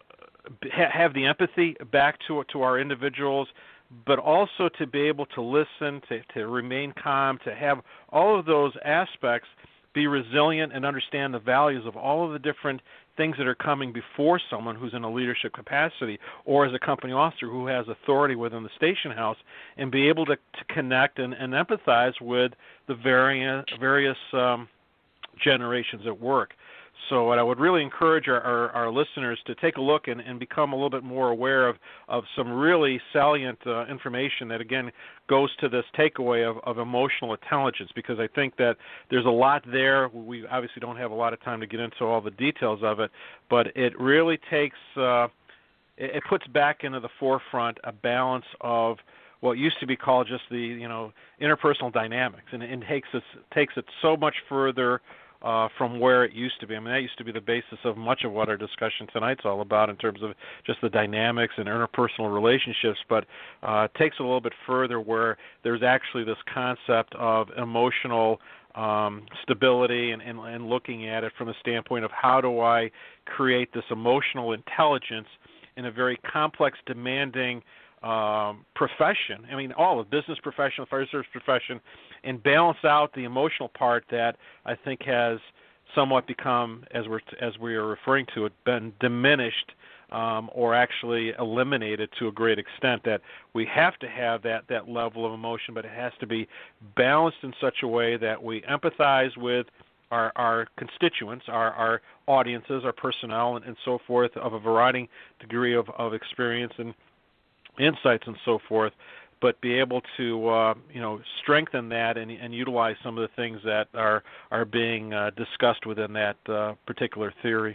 ha- have the empathy back to to our individuals, but also to be able to listen, to, to remain calm, to have all of those aspects, be resilient and understand the values of all of the different things that are coming before someone who's in a leadership capacity or as a company officer who has authority within the station house, and be able to, to connect and, and empathize with the various, various um, generations at work. So what I would really encourage our, our, our listeners to take a look and, and become a little bit more aware of, of some really salient uh, information that, again, goes to this takeaway of, of emotional intelligence, because I think that there's a lot there. We obviously don't have a lot of time to get into all the details of it, but it really takes uh, it, it puts back into the forefront a balance of what used to be called just the, you know, interpersonal dynamics, and it takes it, takes it so much further Uh, from where it used to be. I mean, that used to be the basis of much of what our discussion tonight's all about in terms of just the dynamics and interpersonal relationships, but uh, it takes it a little bit further where there's actually this concept of emotional um, stability and, and, and looking at it from the standpoint of how do I create this emotional intelligence in a very complex, demanding um, profession. I mean, all of business profession, fire service profession, and balance out the emotional part that I think has somewhat become, as we're as we are referring to it, been diminished um, or actually eliminated to a great extent. That we have to have that that level of emotion, but it has to be balanced in such a way that we empathize with our, our constituents, our, our audiences, our personnel, and, and so forth, of a varying degree of, of experience and insights and so forth, but be able to uh, you know strengthen that and, and utilize some of the things that are are being uh, discussed within that uh, particular theory.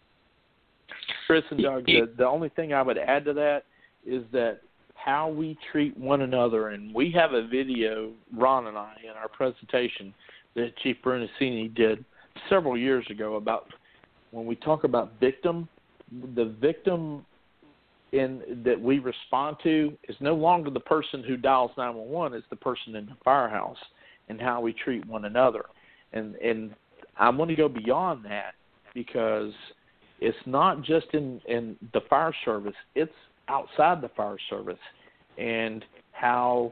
Chris and Doug, the, the only thing I would add to that is that how we treat one another, and we have a video, Ron and I, in our presentation that Chief Brunacini did several years ago about when we talk about victim, the victim in that we respond to is no longer the person who dials nine one one, it's the person in the firehouse, and how we treat one another. And and I want to go beyond that, because it's not just in, in the fire service, it's outside the fire service. And how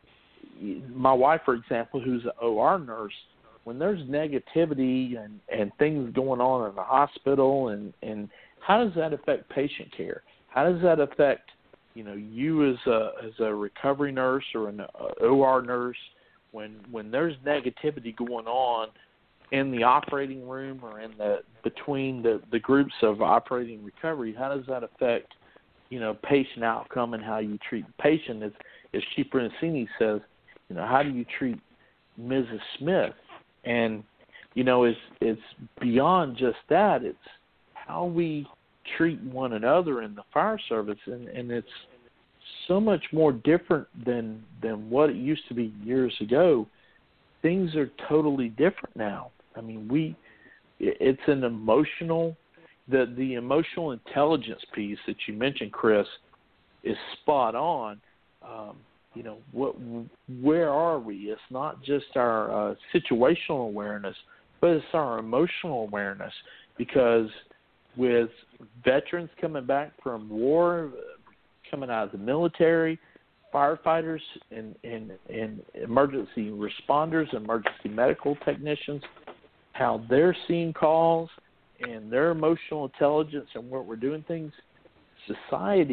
my wife, for example, who's an O R nurse, when there's negativity and, and things going on in the hospital, and, and how does that affect patient care? How does that affect, you know, you as a as a recovery nurse or an O R nurse when when there's negativity going on in the operating room or in the between the, the groups of operating recovery? How does that affect, you know, patient outcome and how you treat the patient? As as Chief Brunacini says, you know, how do you treat Missus Smith? And you know, it's it's beyond just that. It's how we treat one another in the fire service, and, and it's so much more different than than what it used to be years ago. Things are totally different now. I mean, we it's an emotional the the emotional intelligence piece that you mentioned, Chris, is spot on. Um, you know, what where are we? It's not just our uh, situational awareness, but it's our emotional awareness, because with veterans coming back from war, coming out of the military, firefighters and, and, and emergency responders, emergency medical technicians, how they're seeing calls and their emotional intelligence and what we're doing things, society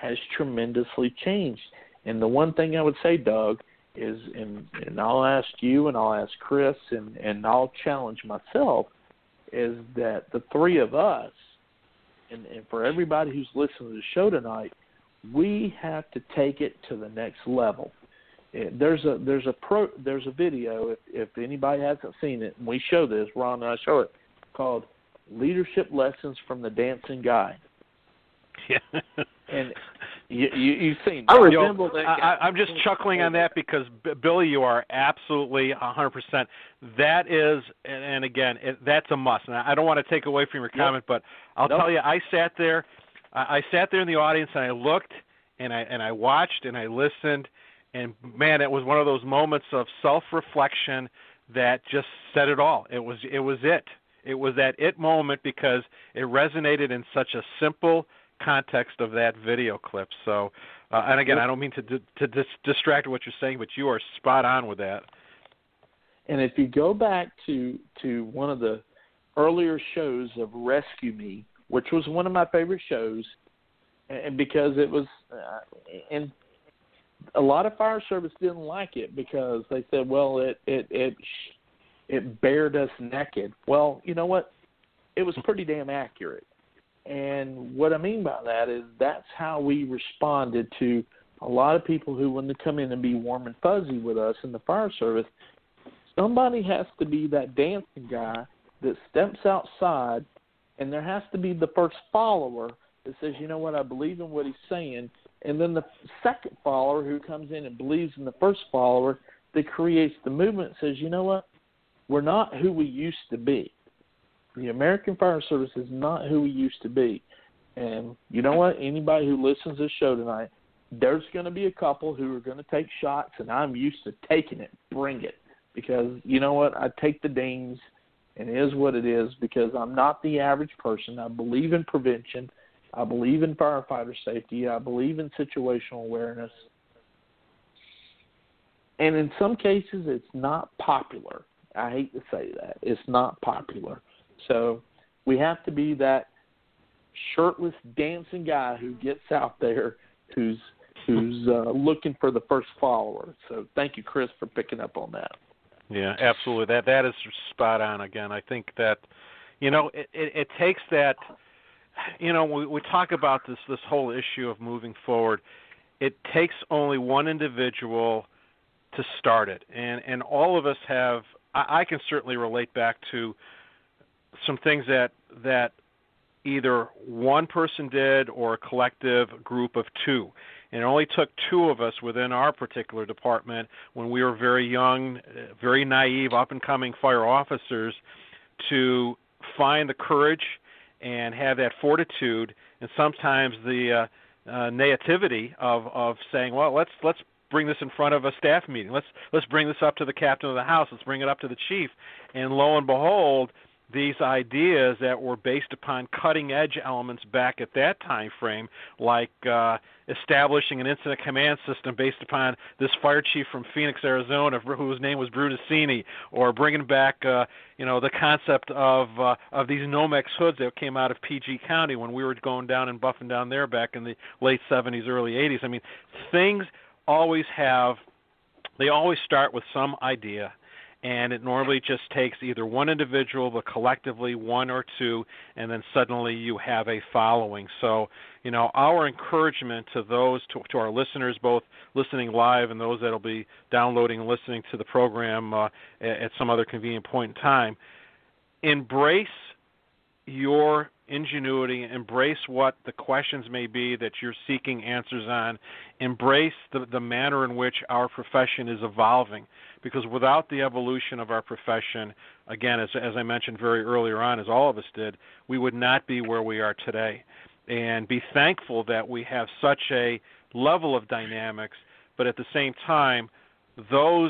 has tremendously changed. And the one thing I would say, Doug, is, and, and I'll ask you and I'll ask Chris and, and I'll challenge myself, is that the three of us, and, and for everybody who's listening to the show tonight, we have to take it to the next level. It, there's a there's a pro there's a video, if, if anybody hasn't seen it, and we show this, Ron and I show it, called Leadership Lessons from the Dancing Guy. Yeah. And you, you, you've seen I resemble Yo, that guy. I, I'm just chuckling on that because, B- Billy, you are absolutely one hundred percent. That is, and, and again, it, that's a must. And I don't want to take away from your comment, yep. but I'll nope. tell you, I sat there, I, I sat there in the audience, and I looked, and I and I watched, and I listened, and, man, it was one of those moments of self-reflection that just said it all. It was it was it. It was that it moment because it resonated in such a simple context of that video clip. So, uh, and again, I don't mean to d- to dis- distract what you're saying, but you are spot on with that. And if you go back to to one of the earlier shows of Rescue Me, which was one of my favorite shows, and because it was, uh, and a lot of fire service didn't like it because they said, well, it it it it bared us naked. Well, you know what? It was pretty damn accurate. And what I mean by that is that's how we responded to a lot of people who wanted to come in and be warm and fuzzy with us in the fire service. Somebody has to be that dancing guy that steps outside, and there has to be the first follower that says, you know what, I believe in what he's saying, and then the second follower who comes in and believes in the first follower that creates the movement says, you know what, we're not who we used to be. The American Fire Service is not who we used to be. And you know what? Anybody who listens to this show tonight, there's going to be a couple who are going to take shots, and I'm used to taking it. Bring it. Because you know what? I take the dings, and it is what it is because I'm not the average person. I believe in prevention. I believe in firefighter safety. I believe in situational awareness. And in some cases, it's not popular. I hate to say that. It's not popular. So we have to be that shirtless dancing guy who gets out there who's who's uh, looking for the first follower. So thank you, Chris, for picking up on that. Yeah, absolutely. That that is spot on. Again, I think that, you know, it, it, it takes that, you know, we, we talk about this, this whole issue of moving forward. It takes only one individual to start it. And, and all of us have, I, I can certainly relate back to some things that that either one person did or a collective group of two. And it only took two of us within our particular department when we were very young, very naive, up-and-coming fire officers to find the courage and have that fortitude and sometimes the uh, uh, naivety of, of saying, well, let's let's bring this in front of a staff meeting. Let's let's bring this up to the captain of the house. Let's bring it up to the chief. And lo and behold, these ideas that were based upon cutting-edge elements back at that time frame, like uh, establishing an incident command system based upon this fire chief from Phoenix, Arizona, whose name was Brunacini, or bringing back, uh, you know, the concept of uh, of these Nomex hoods that came out of P G County when we were going down and buffing down there back in the late seventies, early eighties. I mean, things always have, they always start with some idea. And it normally just takes either one individual, but collectively one or two, and then suddenly you have a following. So, you know, our encouragement to those, to, to our listeners, both listening live and those that will be downloading and listening to the program uh, at some other convenient point in time, embrace your ingenuity, embrace what the questions may be that you're seeking answers on, embrace the, the manner in which our profession is evolving. Because without the evolution of our profession, again, as, as I mentioned very earlier on, as all of us did, we would not be where we are today. And be thankful that we have such a level of dynamics, but at the same time, those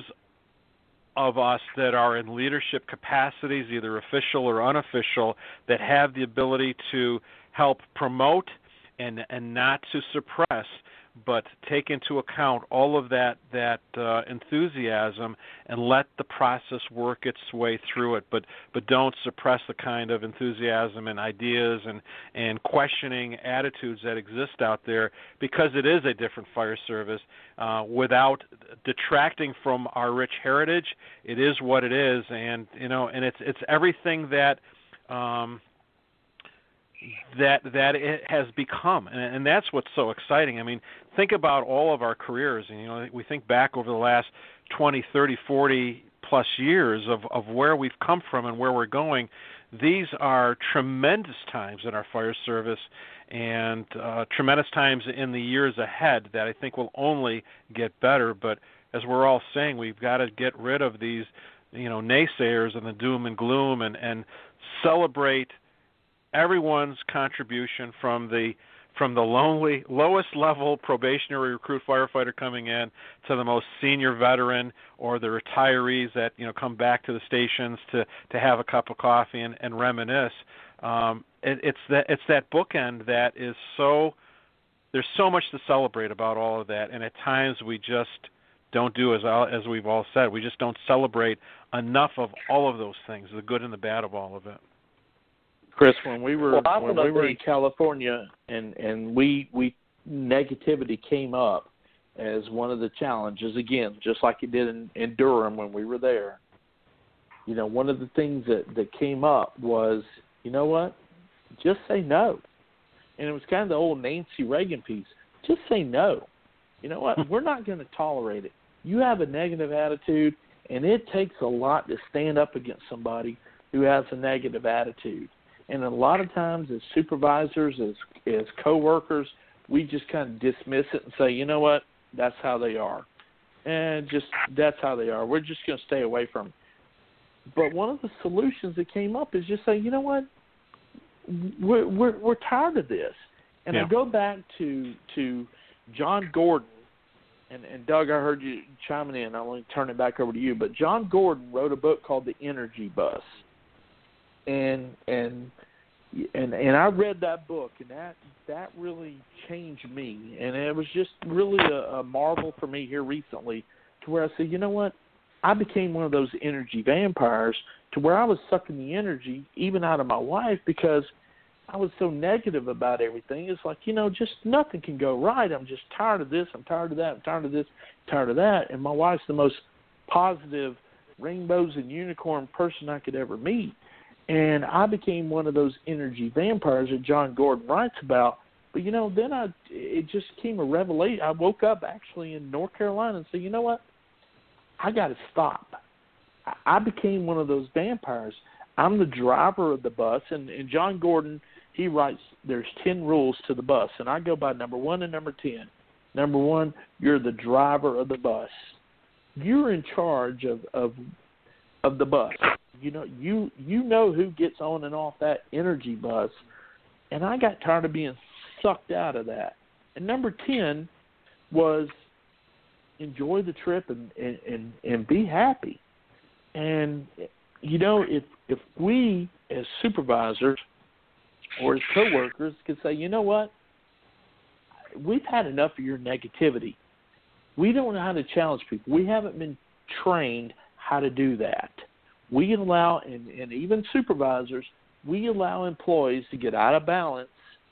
of us that are in leadership capacities, either official or unofficial, that have the ability to help promote and, and not to suppress but take into account all of that that uh, enthusiasm and let the process work its way through it. But but don't suppress the kind of enthusiasm and ideas and and questioning attitudes that exist out there, because it is a different fire service. Uh, without detracting from our rich heritage, it is what it is, and you know, and it's it's everything that. Um, that that it has become, and, and that's what's so exciting. I mean, think about all of our careers, and you know, we think back over the last twenty, thirty, forty plus years of, of where we've come from and where we're going. These are tremendous times in our fire service, and uh, tremendous times in the years ahead that I think will only get better. But as we're all saying, we've got to get rid of these, you know, naysayers and the doom and gloom, and, and celebrate everyone's contribution, from the from the lonely lowest level probationary recruit firefighter coming in to the most senior veteran, or the retirees that, you know, come back to the stations to, to have a cup of coffee and, and reminisce. Um, it, it's that it's that bookend that is so. There's so much to celebrate about all of that, and at times we just don't do as as we've all said. We just don't celebrate enough of all of those things, the good and the bad of all of it. Chris, when we were well, when we were in California, and, and we we negativity came up as one of the challenges, again, just like it did in, in Durham when we were there. You know, one of the things that, that came up was, you know what, just say no. And it was kind of the old Nancy Reagan piece. Just say no. You know what, we're not going to tolerate it. You have a negative attitude, and it takes a lot to stand up against somebody who has a negative attitude. And a lot of times as supervisors, as as coworkers, we just kind of dismiss it and say, you know what, that's how they are. And just that's how they are. We're just going to stay away from them. But one of the solutions that came up is just say, you know what, we're we're, we're tired of this. And yeah. I go back to to John Gordon, and, and Doug, I heard you chiming in. I'll only turn it back over to you. But John Gordon wrote a book called The Energy Bus. And and and and I read that book, and that that really changed me. And it was just really a, a marvel for me here recently, to where I said, you know what, I became one of those energy vampires, to where I was sucking the energy even out of my wife, because I was so negative about everything. It's like, you know, just nothing can go right. I'm just tired of this. I'm tired of that. I'm tired of this. I'm tired of that. And my wife's the most positive, rainbows and unicorn person I could ever meet. And I became one of those energy vampires that John Gordon writes about. But, you know, then I it just came a revelation. I woke up actually in North Carolina and said, you know what? I got to stop. I became one of those vampires. I'm the driver of the bus. And, and John Gordon, he writes there's ten rules to the bus. And I go by number one and number ten. Number one, you're the driver of the bus. You're in charge of, of, of the bus. You know, you you know who gets on and off that energy bus, and I got tired of being sucked out of that. And number ten was enjoy the trip and, and, and, and be happy. And, you know, if if we as supervisors or as coworkers could say, you know what, we've had enough of your negativity. We don't know how to challenge people. We haven't been trained how to do that. We allow, and, and even supervisors, we allow employees to get out of balance,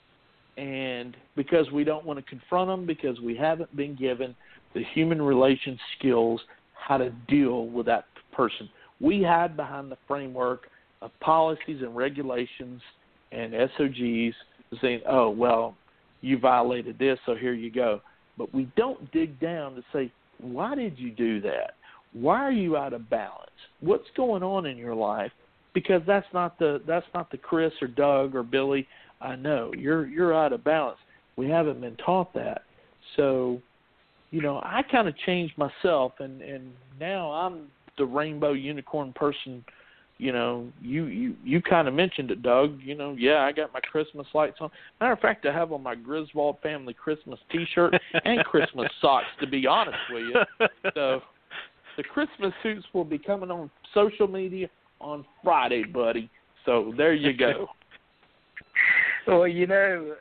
and because we don't want to confront them, because we haven't been given the human relations skills how to deal with that person. We hide behind the framework of policies and regulations and S O Gs saying, oh, well, you violated this, so here you go. But we don't dig down to say, why did you do that? Why are you out of balance? What's going on in your life? Because that's not the that's not the Chris or Doug or Billy I know. You're you're out of balance. We haven't been taught that. So, you know, I kind of changed myself, and, and now I'm the rainbow unicorn person. You know, you, you, you kind of mentioned it, Doug. You know, yeah, I got my Christmas lights on. Matter of fact, I have on my Griswold family Christmas T-shirt and Christmas socks, to be honest with you. So the Christmas suits will be coming on social media on Friday, buddy. So there you go. Well, you know,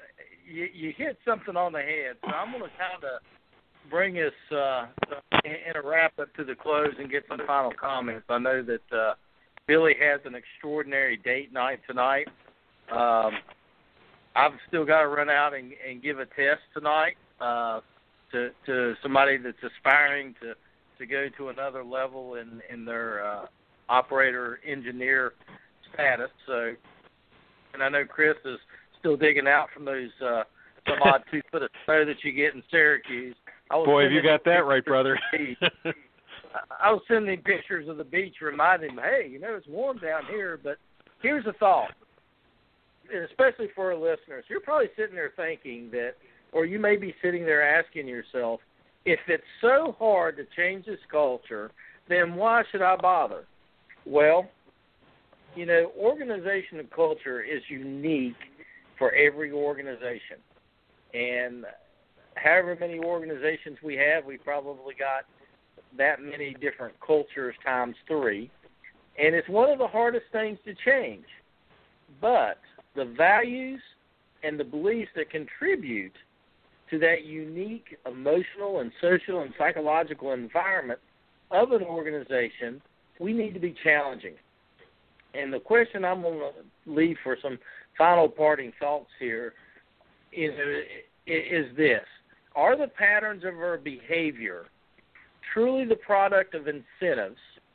you, you hit something on the head. So I'm going to kind of bring us uh, in, in a wrap-up to the close and get some final comments. I know that uh, Billy has an extraordinary date night tonight. Um, I've still got to run out and, and give a test tonight uh, to, to somebody that's aspiring to, to go to another level in, in their uh, operator engineer status. So, and I know Chris is still digging out from those uh, some odd two foot of snow that you get in Syracuse. I was Boy, have you got that right, brother. I was sending pictures of the beach, reminding him, hey, you know, it's warm down here. But here's a thought, and especially for our listeners. You're probably sitting there thinking that, or you may be sitting there asking yourself, if it's so hard to change this culture, then why should I bother? Well, you know, organization and culture is unique for every organization. And however many organizations we have, we probably got that many different cultures times three. And it's one of the hardest things to change. But the values and the beliefs that contribute to that unique emotional and social and psychological environment of an organization, we need to be challenging. And the question I'm going to leave for some final parting thoughts here is, is this. Are the patterns of our behavior truly the product of incentives,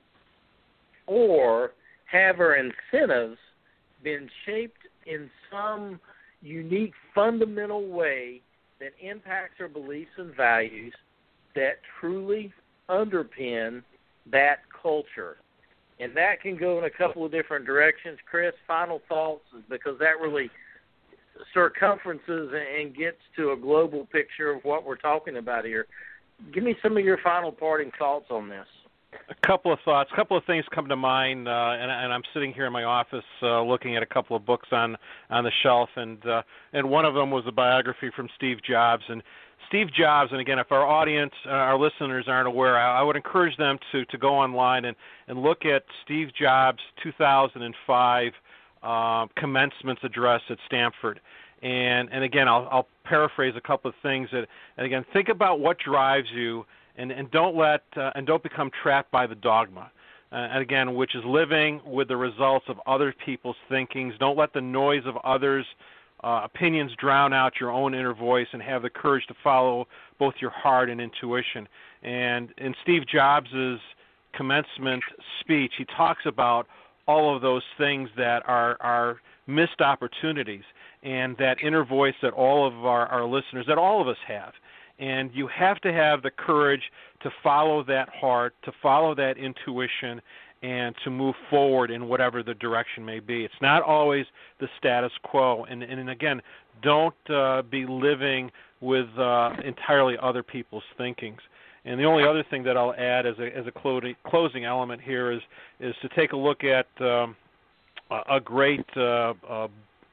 or have our incentives been shaped in some unique fundamental way that impacts our beliefs and values that truly underpin that culture? And that can go in a couple of different directions. Chris, final thoughts, because that really circumferences and gets to a global picture of what we're talking about here. Give me some of your final parting thoughts on this. A couple of thoughts, a couple of things come to mind, uh, and, and I'm sitting here in my office uh, looking at a couple of books on, on the shelf, and uh, and one of them was a biography from Steve Jobs. And Steve Jobs, and again, if our audience, uh, our listeners aren't aware, I, I would encourage them to, to go online and, and look at Steve Jobs' two thousand five uh, commencement address at Stanford. And and again, I'll, I'll paraphrase a couple of things. That, and again, think about what drives you, and, and don't let uh, and don't become trapped by the dogma. Uh, and again, which is living with the results of other people's thinkings. Don't let the noise of others' uh, opinions drown out your own inner voice, and have the courage to follow both your heart and intuition. And in Steve Jobs' commencement speech, he talks about all of those things that are, are missed opportunities, and that inner voice that all of our, our listeners, that all of us have. And you have to have the courage to follow that heart, to follow that intuition, and to move forward in whatever the direction may be. It's not always the status quo. And, and again, don't uh, be living with uh, entirely other people's thinkings. And the only other thing that I'll add as a, as a closing, closing element here is, is to take a look at um, a, a great uh, uh,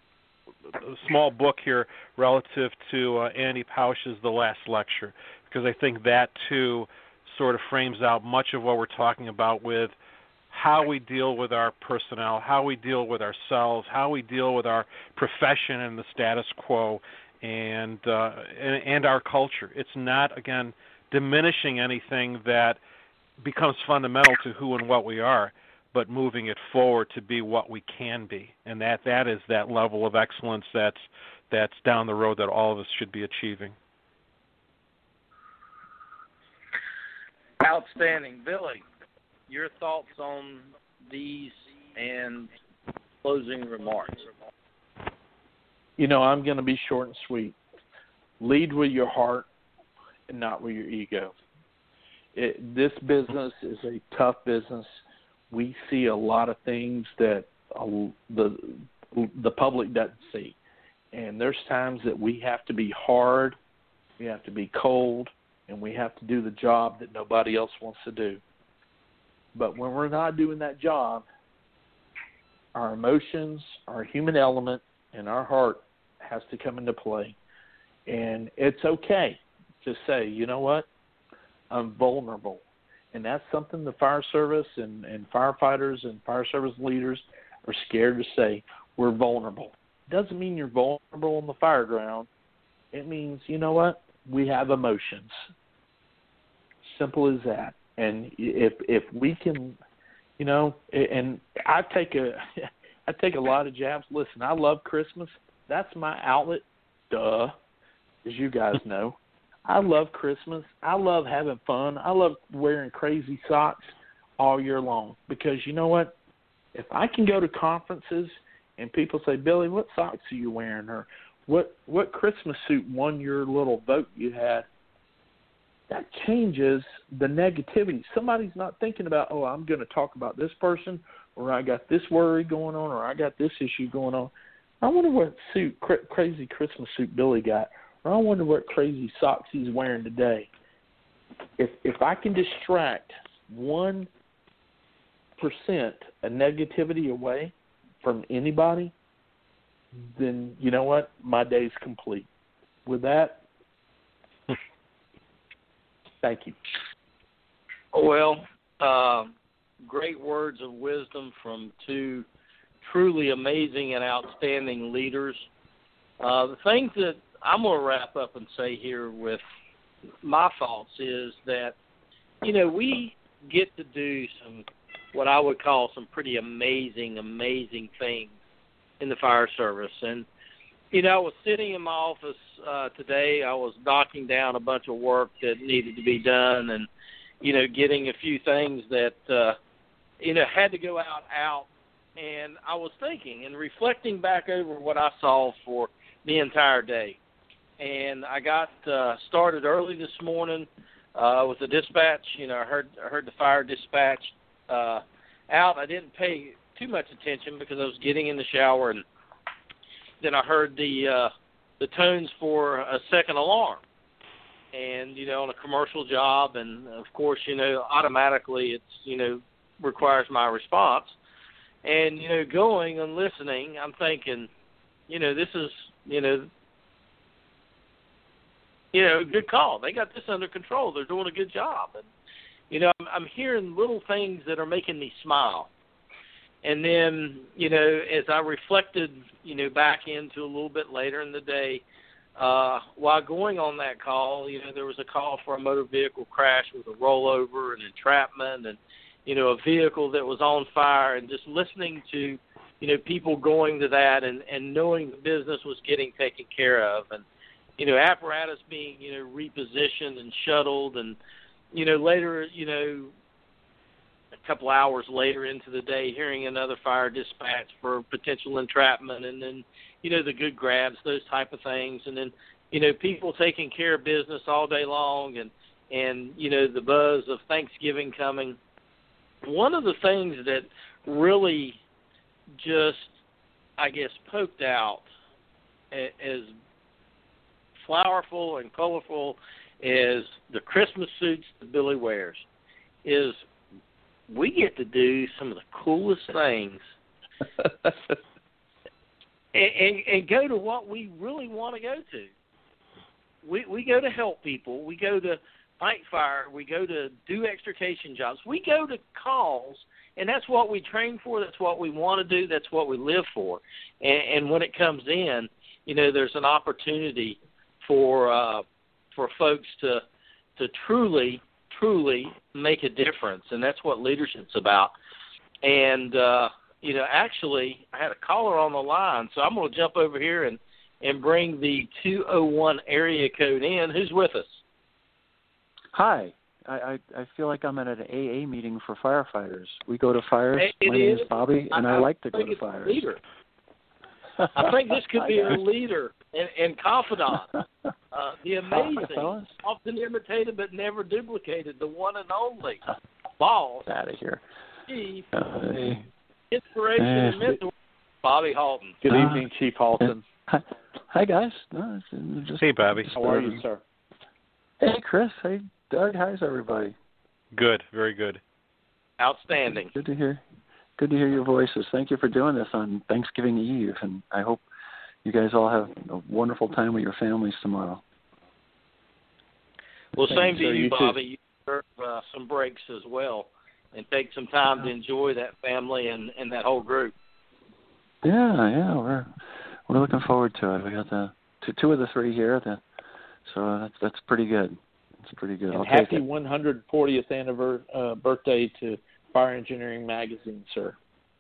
small book here relative to uh, Andy Pausch's The Last Lecture, because I think that too sort of frames out much of what we're talking about with how we deal with our personnel, how we deal with ourselves, how we deal with our profession and the status quo, and uh, and, and our culture. It's not, again, diminishing anything that becomes fundamental to who and what we are, but moving it forward to be what we can be. And that, that is that level of excellence that's that's down the road that all of us should be achieving. Outstanding. Billy, your thoughts on these and closing remarks? You know, I'm going to be short and sweet. Lead with your heart and not with your ego. It, this business is a tough business. We see a lot of things that uh, the the public doesn't see. And there's times that we have to be hard, we have to be cold, and we have to do the job that nobody else wants to do. But when we're not doing that job, our emotions, our human element, and our heart has to come into play. And it's okay to say, you know what, I'm vulnerable. And that's something the fire service and, and firefighters and fire service leaders are scared to say. We're vulnerable. Doesn't mean you're vulnerable on the fire ground. It means, you know what? We have emotions. Simple as that. And if if we can, you know, and I take a I take a lot of jabs. Listen, I love Christmas. That's my outlet. Duh, as you guys know. I love Christmas. I love having fun. I love wearing crazy socks all year long because you know what? If I can go to conferences and people say, Billy, what socks are you wearing? Or what what Christmas suit won your little vote you had? That changes the negativity. Somebody's not thinking about, oh, I'm going to talk about this person, or I got this worry going on, or I got this issue going on. I wonder what suit, cra- crazy Christmas suit Billy got, or I wonder what crazy socks he's wearing today. If if I can distract one percent of negativity away from anybody, then you know what? My day's complete. With that, thank you. Well, uh, great words of wisdom from two truly amazing and outstanding leaders. Uh, the things that I'm going to wrap up and say here with my thoughts is that, you know, we get to do some, what I would call some pretty amazing, amazing things in the fire service. And, you know, I was sitting in my office uh, today. I was knocking down a bunch of work that needed to be done and, you know, getting a few things that, uh, you know, had to go out, out. And I was thinking and reflecting back over what I saw for the entire day. And I got uh, started early this morning uh, with the dispatch. You know, I heard I heard the fire dispatch uh, out. I didn't pay too much attention because I was getting in the shower, and then I heard the uh, the tones for a second alarm. And you know, on a commercial job, and of course, you know, automatically it's you know requires my response. And you know, going and listening, I'm thinking, you know, this is you know. You know, good call. They got this under control. They're doing a good job. And, you know, I'm, I'm hearing little things that are making me smile. And then, you know, as I reflected, you know, back into a little bit later in the day, uh, while going on that call, you know, there was a call for a motor vehicle crash with a rollover and entrapment and, you know, a vehicle that was on fire, and just listening to, you know, people going to that and, and knowing the business was getting taken care of. And, you know, apparatus being, you know, repositioned and shuttled, and, you know, later, you know, a couple hours later into the day, hearing another fire dispatch for potential entrapment, and then, you know, the good grabs, those type of things, and then, you know, people taking care of business all day long, and, and you know, the buzz of Thanksgiving coming. One of the things that really just, I guess, poked out as flowerful and colorful as the Christmas suits that Billy wears is we get to do some of the coolest things and, and, and go to what we really want to go to. We we go to help people. We go to fight fire. We go to do extrication jobs. We go to calls, and that's what we train for. That's what we want to do. That's what we live for. And, and when it comes in, you know, there's an opportunity for uh, for folks to to truly, truly make a difference, and that's what leadership's about. And, uh, you know, actually, I had a caller on the line, so I'm going to jump over here and, and bring the two oh one area code in. Who's with us? Hi. I, I, I feel like I'm at an A A meeting for firefighters. We go to fires. It My is. name is Bobby, and I, I, I like to I go to fires. Leader. I think this could be a leader and, and confidant. Uh, the amazing, often imitated but never duplicated, the one and only boss. Out of here. Chief, uh, hey. inspiration hey. and mentor, Bobby Halton. Good Uh, evening, Chief Halton. Hi, hi guys. No, it's just, Hey, Bobby. How are you, sir? Hey, Chris. Hey, Doug. How's everybody? Good, very good. Outstanding. Good to hear. Good to hear your voices. Thank you for doing this on Thanksgiving Eve, and I hope you guys all have a wonderful time with your families tomorrow. Well, same to you, you, you Bobby. You deserve uh, some breaks as well, and take some time to enjoy that family and, and that whole group. Yeah, yeah, we're we're looking forward to it. We got the two, two of the three here. The, so that's that's pretty good. It's pretty good. And I'll happy take it. one hundred fortieth anniversary uh, birthday to Fire Engineering Magazine, sir.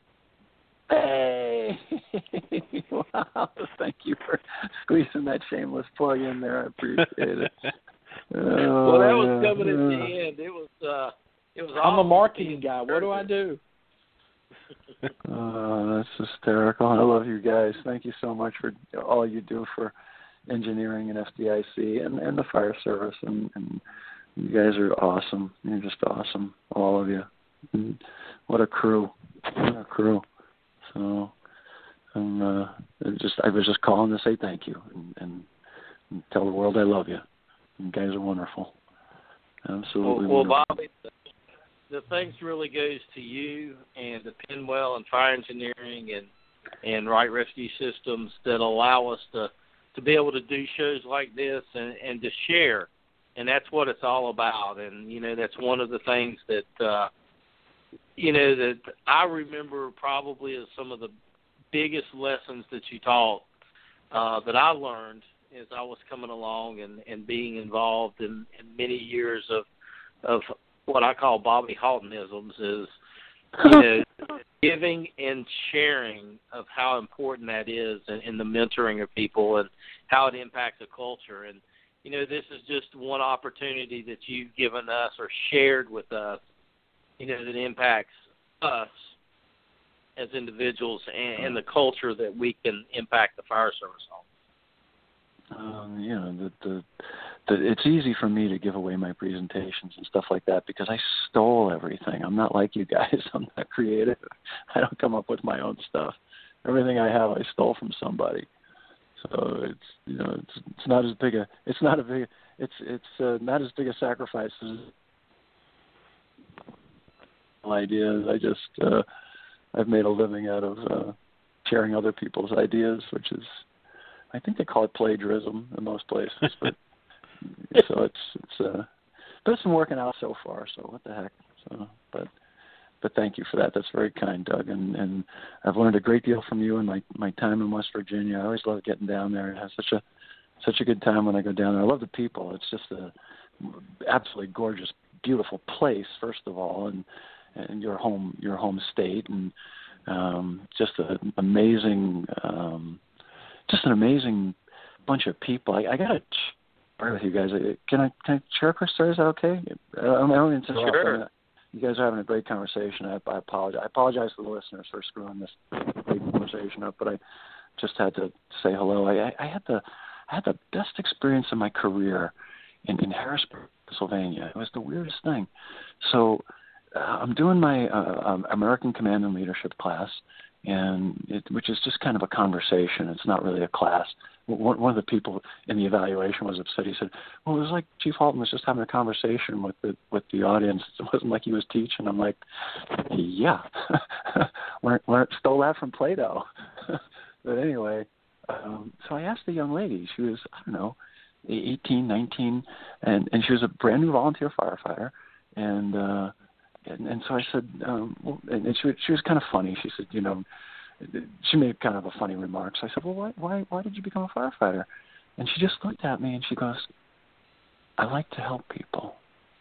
Hey! Wow! Thank you for squeezing that shameless plug in there. I appreciate it. Oh, well, that was yeah. coming at the yeah. end. It was. Uh, it was. I'm a awesome marketing guy. What do I do? Oh, that's hysterical. I love you guys. Thank you so much for all you do for engineering and F D I C and, and the fire service. And, and you guys are awesome. You're just awesome, all of you. And what a crew. What a crew. So um, uh, just I was just calling to say thank you and, and, and tell the world I love you. You guys are wonderful. Absolutely well, well wonderful. Bobby, the, the thanks really goes to you and the Penwell and Fire Engineering and, and Wright Rescue Systems that allow us to, to be able to do shows like this and, and to share. And that's what it's all about. And, you know, that's one of the things that, uh, you know, that I remember probably as some of the biggest lessons that you taught uh, that I learned as I was coming along and, and being involved in, in many years of of what I call Bobby Haltonisms is, you know, giving and sharing of how important that is in, in the mentoring of people and how it impacts the culture. And, you know, this is just one opportunity that you've given us or shared with us, you know, that impacts us as individuals and, and the culture that we can impact the fire service on. Um, you know, the, the, the, it's easy for me to give away my presentations and stuff like that because I stole everything. I'm not like you guys. I'm not creative. I don't come up with my own stuff. Everything I have, I stole from somebody. So it's, you know, it's it's not as big a it's not a big it's it's uh, not as big a sacrifice as ideas. I just uh, I've made a living out of uh, sharing other people's ideas, which is. I think they call it plagiarism in most places, but so it's it's uh, but it's been working out so far. So what the heck? So, but but thank you for that. That's very kind, Doug, and and I've learned a great deal from you in my my time in West Virginia. I always love getting down there. I have such a such a good time when I go down there. I love the people. It's just a absolutely gorgeous, beautiful place. First of all, and and your home your home state, and um, just an amazing. Um, Just an amazing bunch of people. I, I got to share with you guys. Can I can I share a quick story? Is that okay? I, I don't interrupt. Sure. You guys are having a great conversation. I, I apologize. I apologize to the listeners for screwing this great conversation up, but I just had to say hello. I, I, I had the I had the best experience of my career in, in Harrisburg, Pennsylvania. It was the weirdest thing. So uh, I'm doing my uh, um, American Command and Leadership class. And it, which is just kind of a conversation. It's not really a class. One, one of the people in the evaluation was upset. He said, "Well, it was like Chief Halton was just having a conversation with the with the audience. It wasn't like he was teaching." I'm like, "Yeah, learn, learn, stole that from Plato." But anyway, um, so I asked the young lady. She was I don't know, eighteen, nineteen, and and she was a brand new volunteer firefighter, and. uh And, and so I said, um, well, and she she was kind of funny. She said, you know, she made kind of a funny remark. So I said, well, why why why did you become a firefighter? And she just looked at me and she goes, I like to help people.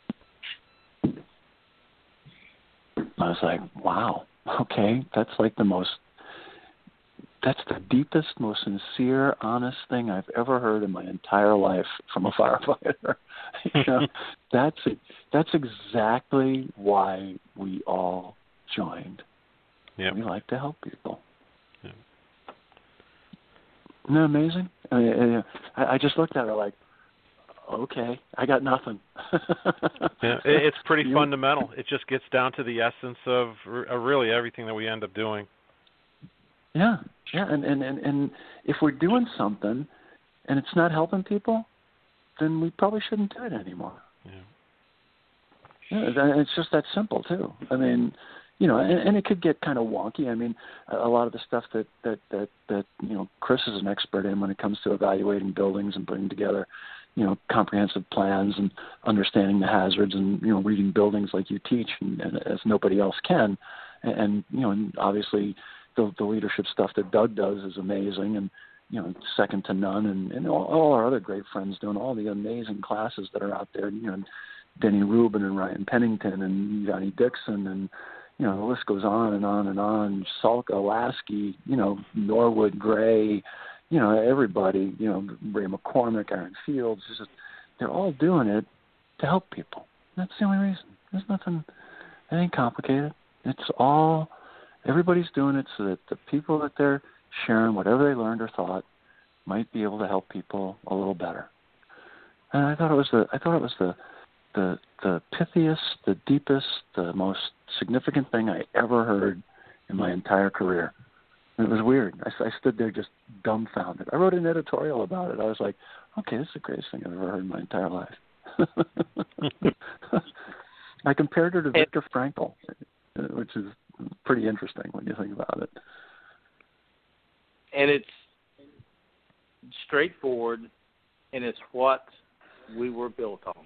I was like, wow, okay, that's like the most, that's the deepest, most sincere, honest thing I've ever heard in my entire life from a firefighter. You know, that's that's exactly why we all joined. Yep. We like to help people. Yep. Isn't that amazing? I, mean, I, I just looked at her like, okay, I got nothing. Yeah, it's pretty you, fundamental. It just gets down to the essence of really everything that we end up doing. Yeah, yeah, and, and, and, and if we're doing something and it's not helping people, then we probably shouldn't do it anymore. Yeah. Yeah, it's just that simple too. I mean, you know, and, and it could get kind of wonky. I mean, a lot of the stuff that, that, that, that, you know, Chris is an expert in when it comes to evaluating buildings and putting together, you know, comprehensive plans and understanding the hazards and, you know, reading buildings like you teach and, and as nobody else can. And, and you know, and obviously the, the leadership stuff that Doug does is amazing. And, you know, second to none, and, and all, all our other great friends doing all the amazing classes that are out there, you know, Denny Rubin and Ryan Pennington and Johnny Dixon, and, you know, the list goes on and on and on, Salka, Lasky, you know, Norwood, Gray, you know, everybody, you know, Ray McCormick, Aaron Fields, just, they're all doing it to help people. That's the only reason. There's nothing, it ain't complicated. It's all, everybody's doing it so that the people that they're sharing whatever they learned or thought might be able to help people a little better. And I thought it was the I thought it was the the the pithiest, the deepest, the most significant thing I ever heard in my entire career. And it was weird. I, I stood there just dumbfounded. I wrote an editorial about it. I was like, okay, this is the greatest thing I've ever heard in my entire life. I compared her to Viktor Frankl, which is pretty interesting when you think about it. And it's straightforward, and it's what we were built on.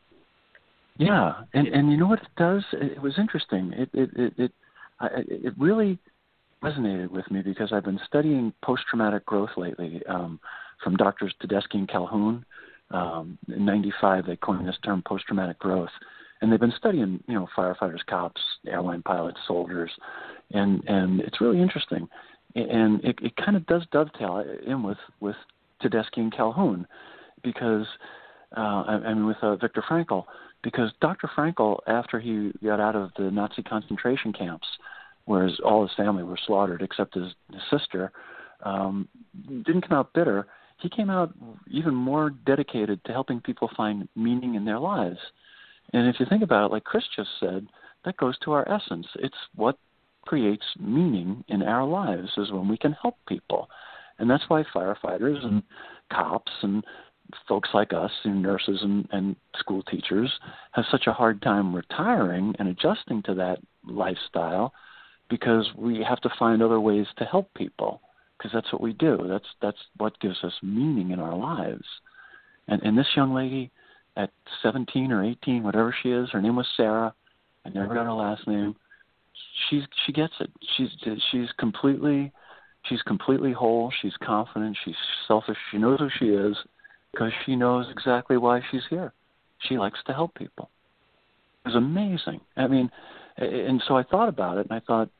Yeah, and and you know what it does? It was interesting. It it it it, I, it really resonated with me because I've been studying post-traumatic growth lately um, from Doctors Tedeschi and Calhoun. Um, in ninety-five, they coined this term post-traumatic growth, and they've been studying, you know, firefighters, cops, airline pilots, soldiers, and and it's really interesting. And it, it kind of does dovetail in with, with Tedeschi and Calhoun because, uh, I, I mean, with uh, Viktor Frankl, because Doctor Frankl, after he got out of the Nazi concentration camps, where his, all his family were slaughtered except his, his sister, um, didn't come out bitter. He came out even more dedicated to helping people find meaning in their lives. And if you think about it, like Chris just said, that goes to our essence. It's what creates meaning in our lives is when we can help people. And that's why firefighters and cops and folks like us and nurses and, and school teachers have such a hard time retiring and adjusting to that lifestyle because we have to find other ways to help people because that's what we do. That's that's what gives us meaning in our lives. And, and this young lady at seventeen or eighteen, whatever she is, her name was Sarah. I never got her last name. She's she gets it. She's she's completely she's completely whole. She's confident. She's selfish. She knows who she is because she knows exactly why she's here. She likes to help people. It was amazing. I mean, and so I thought about it, and I thought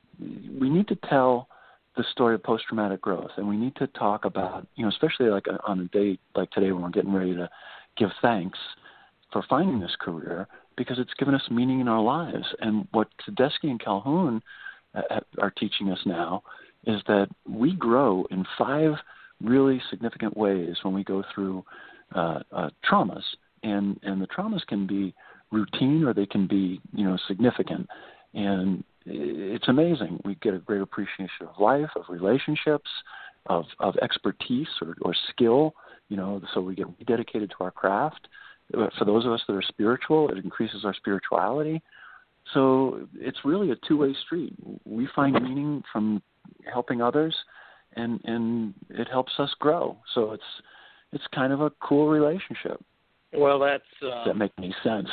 we need to tell the story of post-traumatic growth, and we need to talk about, you know, especially like on a day like today when we're getting ready to give thanks for finding this career, because it's given us meaning in our lives. And what Tedeschi and Calhoun uh, are teaching us now is that we grow in five really significant ways when we go through uh, uh, traumas. And, and the traumas can be routine or they can be, you know, significant. And it's amazing. We get a great appreciation of life, of relationships, of, of expertise or, or skill, you know, so we get dedicated to our craft. For those of us that are spiritual, it increases our spirituality. So it's really a two-way street. We find meaning from helping others, and and it helps us grow. So it's it's kind of a cool relationship. Well, that's uh, Does that make any sense?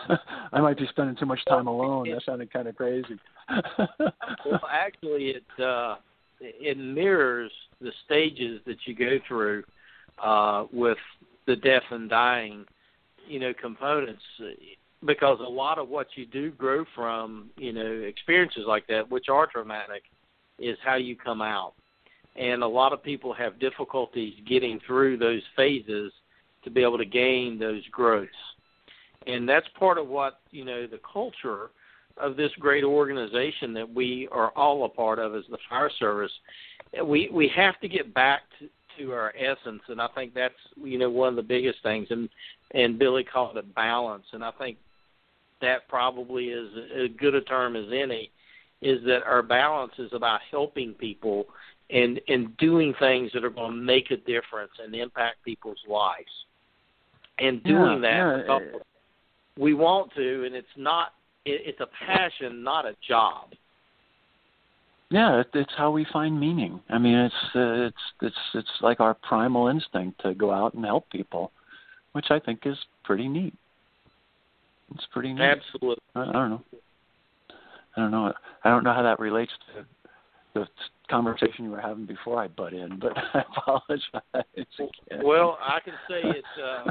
I might be spending too much time alone. That sounded kind of crazy. Well, actually, it uh, it mirrors the stages that you go through uh, with the death and dying, you know, components, because a lot of what you do grow from, you know, experiences like that, which are traumatic, is how you come out. And a lot of people have difficulties getting through those phases to be able to gain those growths. And that's part of what, you know, the culture of this great organization that we are all a part of as the fire service, we we have to get back to, to our essence, and I think that's, you know, one of the biggest things. And and Billy called it balance, and I think that probably is as good a term as any, is that our balance is about helping people and, and doing things that are going to make a difference and impact people's lives. And doing yeah, that yeah. because we want to, and it's not, it, it's a passion, not a job. Yeah, it, it's how we find meaning. I mean, it's uh, it's it's it's like our primal instinct to go out and help people, which I think is pretty neat. It's pretty neat. Absolutely. I, I don't know. I don't know. I don't know how that relates to the conversation you were having before I butt in, but I apologize again. Well, I can say it. Uh,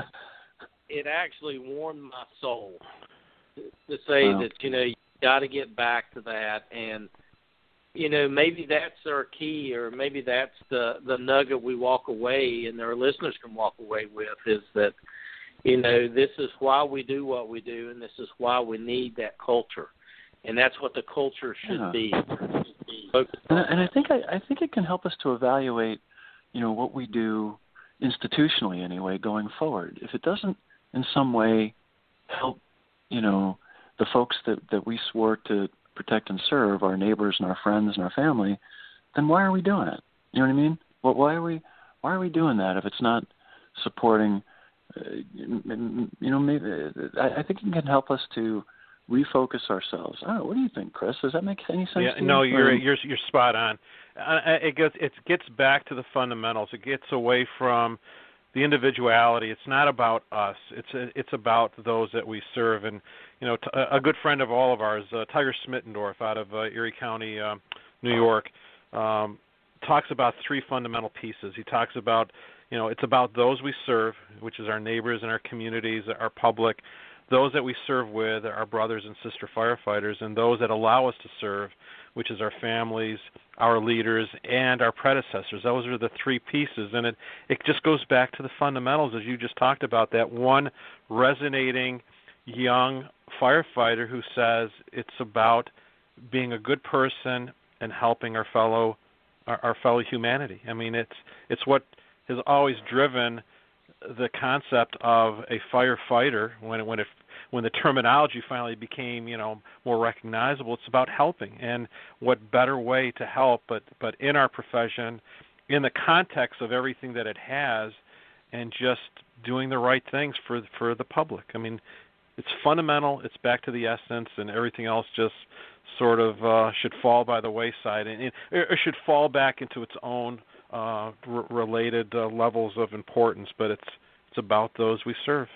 it actually warmed my soul to, to say wow. that you know you got to get back to that, and you know maybe that's our key, or maybe that's the the nugget we walk away, and our listeners can walk away with is that you know this is why we do what we do, and this is why we need that culture, and that's what the culture should yeah. be. And, and I think I, I think it can help us to evaluate, you know, what we do institutionally anyway going forward. If it doesn't in some way help, you know, the folks that, that we swore to protect and serve, our neighbors and our friends and our family, then why are we doing it? You know what I mean? Well, why are we why are we doing that if it's not supporting? Uh, you know, maybe I, I think it can help us to refocus ourselves. I don't know, what do you think, Chris? Does that make any sense? Yeah, to you? no, you're or, you're you're spot on. Uh, it gets it gets back to the fundamentals. It gets away from the individuality. It's not about us. It's it's about those that we serve. And you know, t- a good friend of all of ours, uh, Tiger Smittendorf, out of uh, Erie County, uh, New York, um, talks about three fundamental pieces. He talks about, you know, it's about those we serve, which is our neighbors and our communities, our public. Those that we serve with, our brothers and sister firefighters, and those that allow us to serve, which is our families, our leaders, and our predecessors. Those are the three pieces, and it, it just goes back to the fundamentals, as you just talked about, that one resonating young firefighter who says it's about being a good person and helping our fellow our, our fellow humanity. I mean, it's it's what has always driven the concept of a firefighter when when it when the terminology finally became, you know, more recognizable. It's about helping, and what better way to help but but in our profession, in the context of everything that it has, and just doing the right things for for the public. I mean, it's fundamental. It's back to the essence, and everything else just sort of uh, should fall by the wayside, and it, it should fall back into its own Uh, r- related uh, levels of importance, but it's it's about those we serve.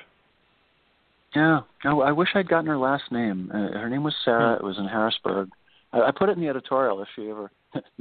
Yeah, I, I wish I'd gotten her last name. Uh, her name was Sarah. It was in Harrisburg. I, I put it in the editorial if she ever.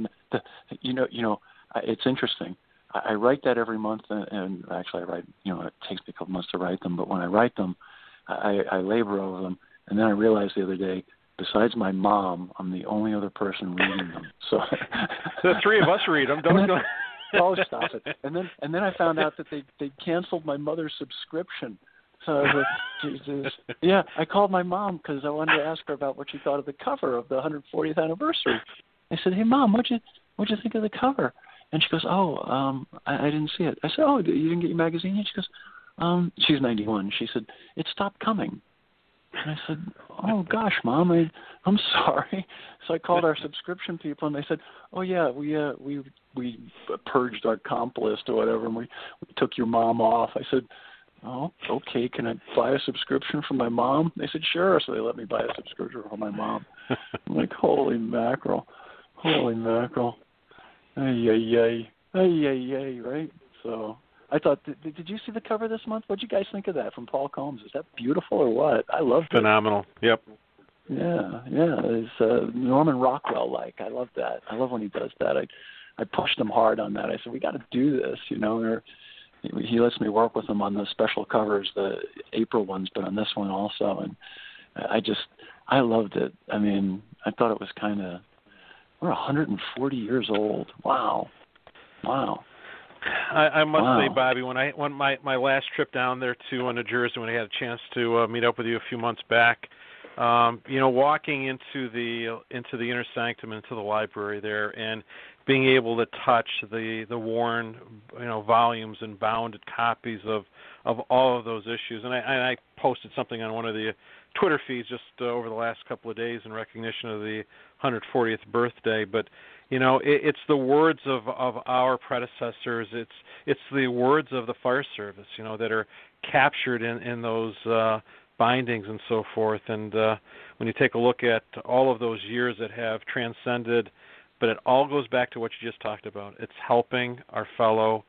you know, you know, it's interesting. I, I write that every month, and, and actually, I write. You know, it takes me a couple months to write them, but when I write them, I, I labor over them, and then I realized the other day, besides my mom, I'm the only other person reading them. So the three of us read them. Don't go. Oh, stop it! And then and then I found out that they they canceled my mother's subscription. So I was like, Jesus. Yeah, I called my mom because I wanted to ask her about what she thought of the cover of the one hundred fortieth anniversary. I said, "Hey, Mom, what'd you what'd you think of the cover?" And she goes, "Oh, um, I, I didn't see it." I said, "Oh, you didn't get your magazine yet?" She goes, "Um, she's ninety-one." She said, "It stopped coming." And I said, "Oh gosh, Mom, I, I'm sorry." So I called our subscription people, and they said, "Oh yeah, we uh, we we purged our comp list or whatever, and we, we took your mom off." I said, "Oh, okay. Can I buy a subscription from my mom?" They said, "Sure." So they let me buy a subscription from my mom. I'm like, holy mackerel, holy mackerel, ay ay ay, ay ay ay, right? So. I thought, did, did you see the cover this month? What did you guys think of that from Paul Combs? Is that beautiful or what? I loved it. Phenomenal. Yep. Yeah, yeah. It's uh, Norman Rockwell-like. I love that. I love when he does that. I, I pushed him hard on that. I said, we got to do this, you know. Or he, he lets me work with him on the special covers, the April ones, but on this one also. And I just, I loved it. I mean, I thought it was kind of, we're one hundred forty years old. Wow, wow. I, I must wow. say, Bobby, when I when my, my last trip down there to uh, New Jersey, when I had a chance to uh, meet up with you a few months back, um, you know, walking into the into the inner sanctum, into the library there, and being able to touch the the worn, you know, volumes and bounded copies of, of all of those issues, and I, and I posted something on one of the Twitter feeds just uh, over the last couple of days in recognition of the one hundred fortieth birthday, but. You know, it, it's the words of, of our predecessors. It's it's the words of the fire service, you know, that are captured in, in those uh, bindings and so forth. And uh, when you take a look at all of those years that have transcended, but it all goes back to what you just talked about. It's helping our fellow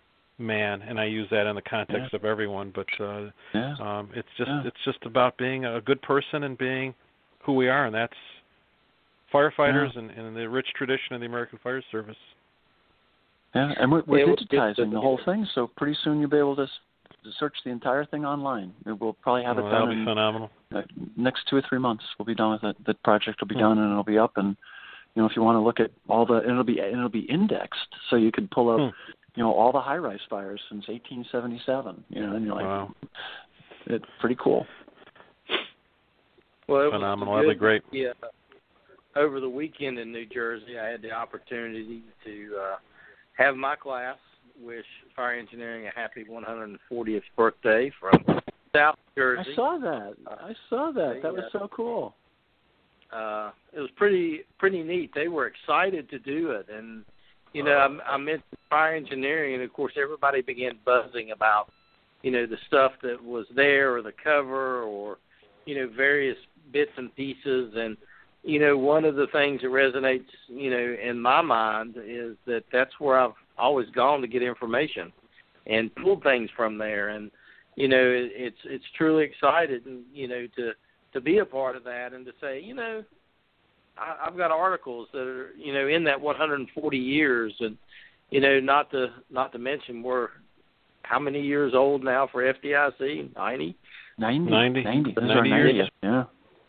man, and I use that in the context yeah. of everyone. But uh, yeah. um, it's just yeah. it's just about being a good person and being who we are, and that's firefighters Yeah. and, and the rich tradition of the American Fire Service. Yeah, and we're, we're Yeah, we'll digitizing the whole thing, so pretty soon you'll be able to, s- to search the entire thing online. We'll probably have Oh, it that'll done be in phenomenal. uh, next two or three months. We'll be done with it. The project will be Hmm. done, and it'll be up. And you know, if you want to look at all the, and it'll be and it'll be indexed, so you can pull up, Hmm. you know, all the high-rise fires since eighteen seventy-seven. You know, and you're like, Wow. it's pretty cool. Well, it Phenomenal. was That'd be great. Yeah. Over the weekend in New Jersey, I had the opportunity to uh, have my class wish fire engineering a happy one hundred fortieth birthday from South Jersey. I saw that. I saw that. That was so cool. Uh, it was pretty pretty neat. They were excited to do it, and you know, I, I mentioned fire engineering, and of course, everybody began buzzing about you know the stuff that was there, or the cover, or you know various bits and pieces. And you know, one of the things that resonates you know in my mind is that that's where I've always gone to get information and pull things from there. And you know, it, it's it's truly exciting, you know, to to be a part of that and to say, you know, I, I've got articles that are, you know, in that one hundred forty years, and you know, not to not to mention we're how many years old now for F D I C? ninety ninety ninety ninety This is our ninety years. ninetieth. Yeah.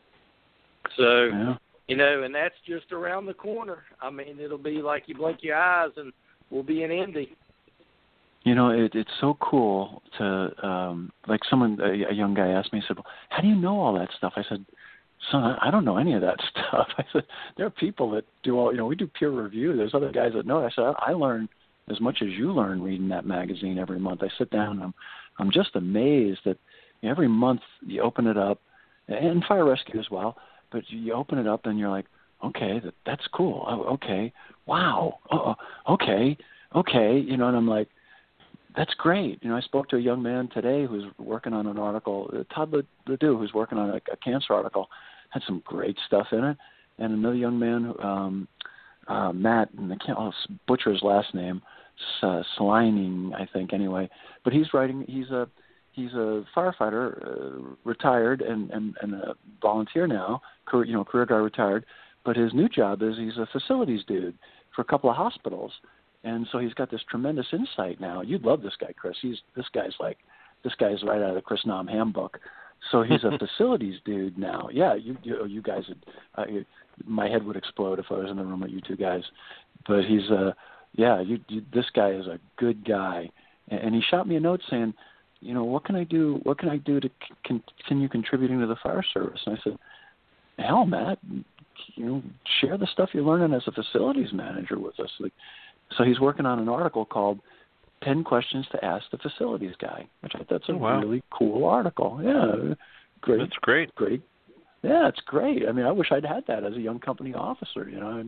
So, Yeah. you know, and that's just around the corner. I mean, it'll be like you blink your eyes and we'll be in Indy. You know, it, it's so cool to, um, like someone, a, a young guy asked me, he said, well, how do you know all that stuff? I said, son, I, I don't know any of that stuff. I said, there are people that do all, you know, we do peer review. There's other guys that know. I said, I, I learn as much as you learn reading that magazine every month. I sit down and I'm, I'm just amazed that you know, every month you open it up, and fire rescue as well, but you open it up and you're like, okay, that, that's cool. Oh, okay. Wow. Oh, okay. Okay. You know, and I'm like, that's great. You know, I spoke to a young man today who's working on an article, uh, Todd Ledoux, who's working on a, a cancer article, had some great stuff in it. And another young man, um, uh, Matt, and I can't I'll butcher his last name, uh, Slining, I think, anyway. But he's writing, he's a, he's a firefighter, uh, retired and, and, and a volunteer now, career, you know, career guy retired. But his new job is he's a facilities dude for a couple of hospitals. And so he's got this tremendous insight now. You'd love this guy, Chris. He's this guy's like this guy's right out of the Chris Nahm handbook. So he's a facilities dude now. Yeah, you you, you guys, would, uh, you, my head would explode if I was in the room with you two guys. But he's a uh, yeah. You, you, this guy is a good guy, and, and he shot me a note saying, you know, what can I do? What can I do to c- continue contributing to the fire service? And I said, hell, Matt, you know, share the stuff you're learning as a facilities manager with us. Like, so he's working on an article called ten questions to Ask the Facilities Guy, which I thought that's a oh, wow. really cool article. Yeah, great. That's great. Great. Yeah, it's great. I mean, I wish I'd had that as a young company officer, you know,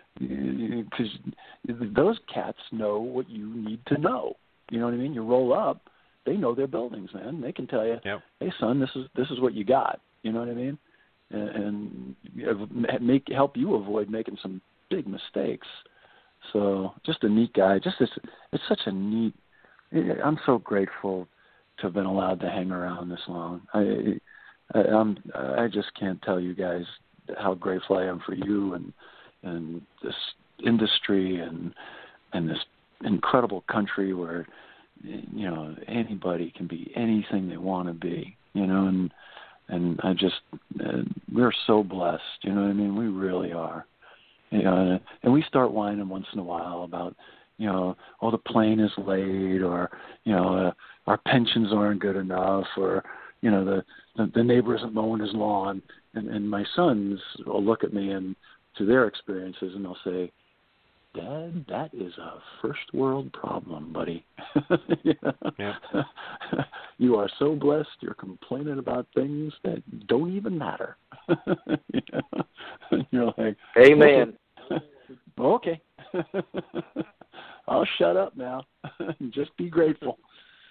because those cats know what you need to know. You know what I mean? You roll up, they know their buildings, man. They can tell you, Yep. hey, son, this is this is what you got. You know what I mean? And, and make help you avoid making some big mistakes. So just a neat guy. Just this, it's such a neat. I'm so grateful to have been allowed to hang around this long. I, I I'm I just can't tell you guys how grateful I am for you and and this industry and and this incredible country where you know anybody can be anything they want to be. You know, and and I just uh, we're so blessed. You know what I mean? We really are. You know, and we start whining once in a while about, you know, oh, the plane is late, or, you know, uh, our pensions aren't good enough, or, you know, the, the, the neighbor isn't mowing his lawn. And, and my sons will look at me and through their experiences and they'll say, Dad, that is a first world problem, buddy. you know? Yeah. You are so blessed. You're complaining about things that don't even matter. you know? You're like, Amen. Okay. okay. I'll shut up now. Just be grateful.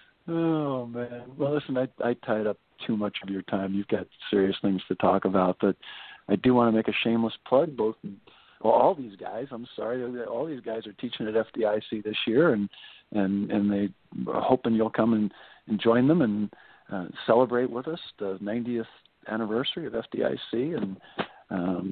Oh, man. Well, listen, I, I tied up too much of your time. You've got serious things to talk about, but I do want to make a shameless plug, both well, all these guys, I'm sorry, all these guys are teaching at F D I C this year, and and, and they are hoping you'll come and, and join them and uh, celebrate with us the ninetieth anniversary of F D I C, and um,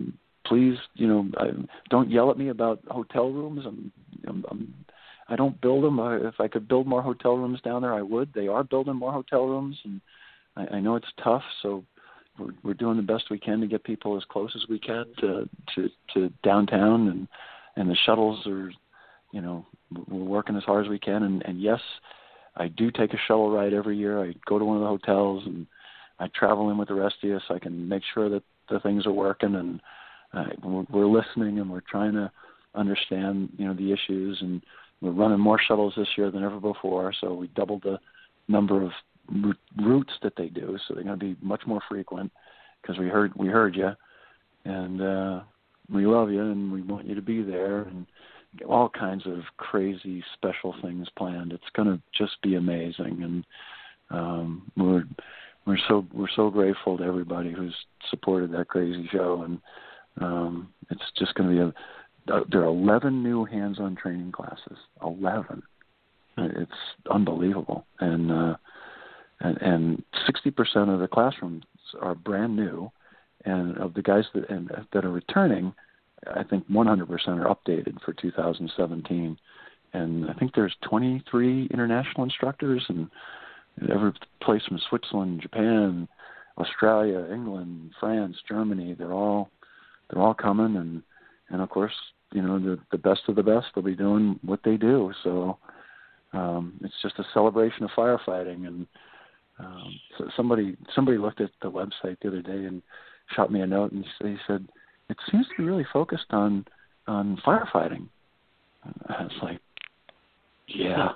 please, you know, I, don't yell at me about hotel rooms. I'm, I'm, I'm I don't build them. I, if I could build more hotel rooms down there, I would. They are building more hotel rooms, and I, I know it's tough. So we're, we're doing the best we can to get people as close as we can to to, to downtown, and and the shuttles are, you know, we're working as hard as we can. And, and yes, I do take a shuttle ride every year. I go to one of the hotels and I travel in with the rest of you so I can make sure that the things are working, and uh, we're, we're listening, and we're trying to understand, you know, the issues. And we're running more shuttles this year than ever before, so we doubled the number of routes that they do, so they're going to be much more frequent because we heard we heard you, and uh, we love you, and we want you to be there, and all kinds of crazy special things planned. It's going to just be amazing, and um, we're we're so we're so grateful to everybody who's supported that crazy show, and um, it's just going to be a Uh, there are eleven new hands-on training classes. eleven. It's unbelievable. And uh, and, and sixty percent of the classrooms are brand new. And of the guys that and, that are returning, I think one hundred percent are updated for two thousand seventeen. And I think there's twenty-three international instructors, and every place from Switzerland, Japan, Australia, England, France, Germany, they're all they're all coming. And, and of course, you know, the, the best of the best will be doing what they do. So um, it's just a celebration of firefighting. And um, so somebody somebody looked at the website the other day and shot me a note, and he said, it seems to be really focused on, on firefighting. I was like, yeah.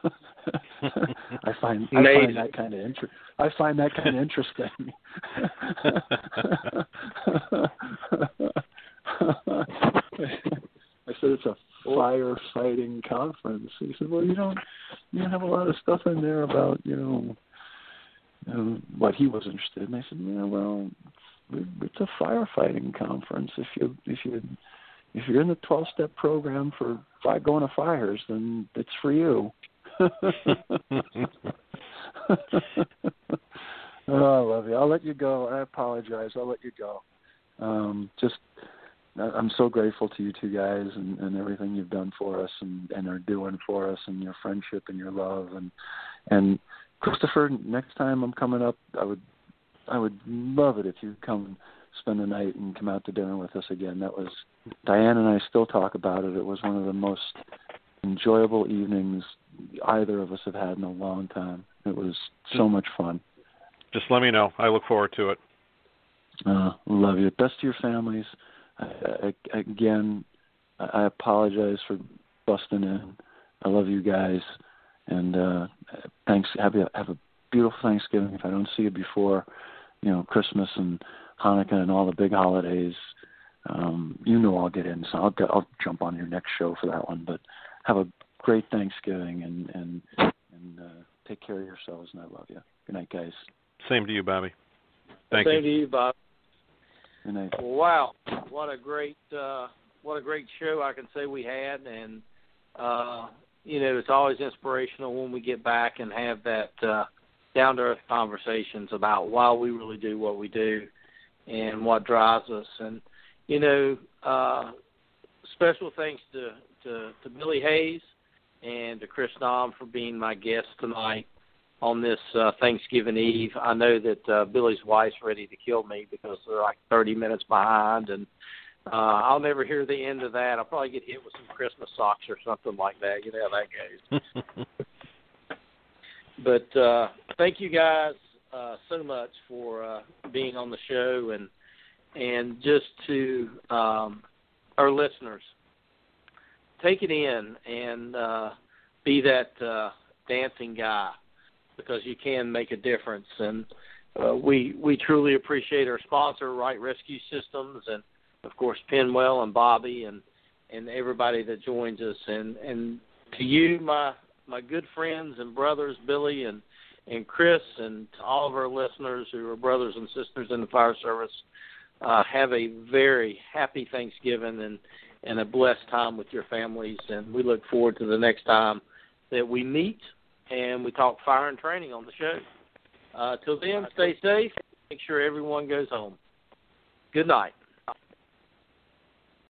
I find I find that kind of inter- I find that kind of interesting. I said it's a firefighting conference. He said, "Well, you don't, you don't have a lot of stuff in there about, you know, you know what he was interested in." I said, "Yeah, well, it's a firefighting conference. If you, if you, if you're in the twelve-step program for fi- going to fires, then it's for you." Oh, I love you. I'll let you go. I apologize. I'll let you go. Um, just. I'm so grateful to you two guys and, and everything you've done for us and, and are doing for us, and your friendship and your love. And and Christopher, next time I'm coming up, I would I would love it if you'd come spend the night and come out to dinner with us again. That was Diane and I still talk about it. It was one of the most enjoyable evenings either of us have had in a long time. It was so much fun. Just let me know. I look forward to it. Uh, love you. Best to your families. I, I, again, I apologize for busting in. I love you guys, and uh, thanks. Have a have a beautiful Thanksgiving. If I don't see you before, you know, Christmas and Hanukkah and all the big holidays, um, you know I'll get in. So I'll I'll jump on your next show for that one. But have a great Thanksgiving, and and and uh, take care of yourselves. And I love you. Good night, guys. Same to you, Bobby. Thank Same you. to you, Bob. Good night. Wow, what a great uh, what a great show I can say we had, and uh, you know, it's always inspirational when we get back and have that uh, down to earth conversations about why we really do what we do and what drives us. And you know, uh, special thanks to, to to Billy Hayes and to Chris Nahm for being my guest tonight on this uh, Thanksgiving Eve. I know that uh, Billy's wife's ready to kill me because they're like thirty minutes behind, and uh, I'll never hear the end of that. I'll probably get hit with some Christmas socks or something like that. You know how that goes. But uh, thank you guys uh, so much for uh, being on the show, and and just to um, our listeners, take it in and uh, be that uh, dancing guy, because you can make a difference. And uh, we we truly appreciate our sponsor, Wright Rescue Systems, and, of course, Penwell and Bobby and, and everybody that joins us. And, and to you, my my good friends and brothers, Billy and, and Chris, and to all of our listeners who are brothers and sisters in the fire service, uh, have a very happy Thanksgiving and, and a blessed time with your families. And we look forward to the next time that we meet and we talk fire and training on the show. Uh, till then, stay safe. Make sure everyone goes home. Good night.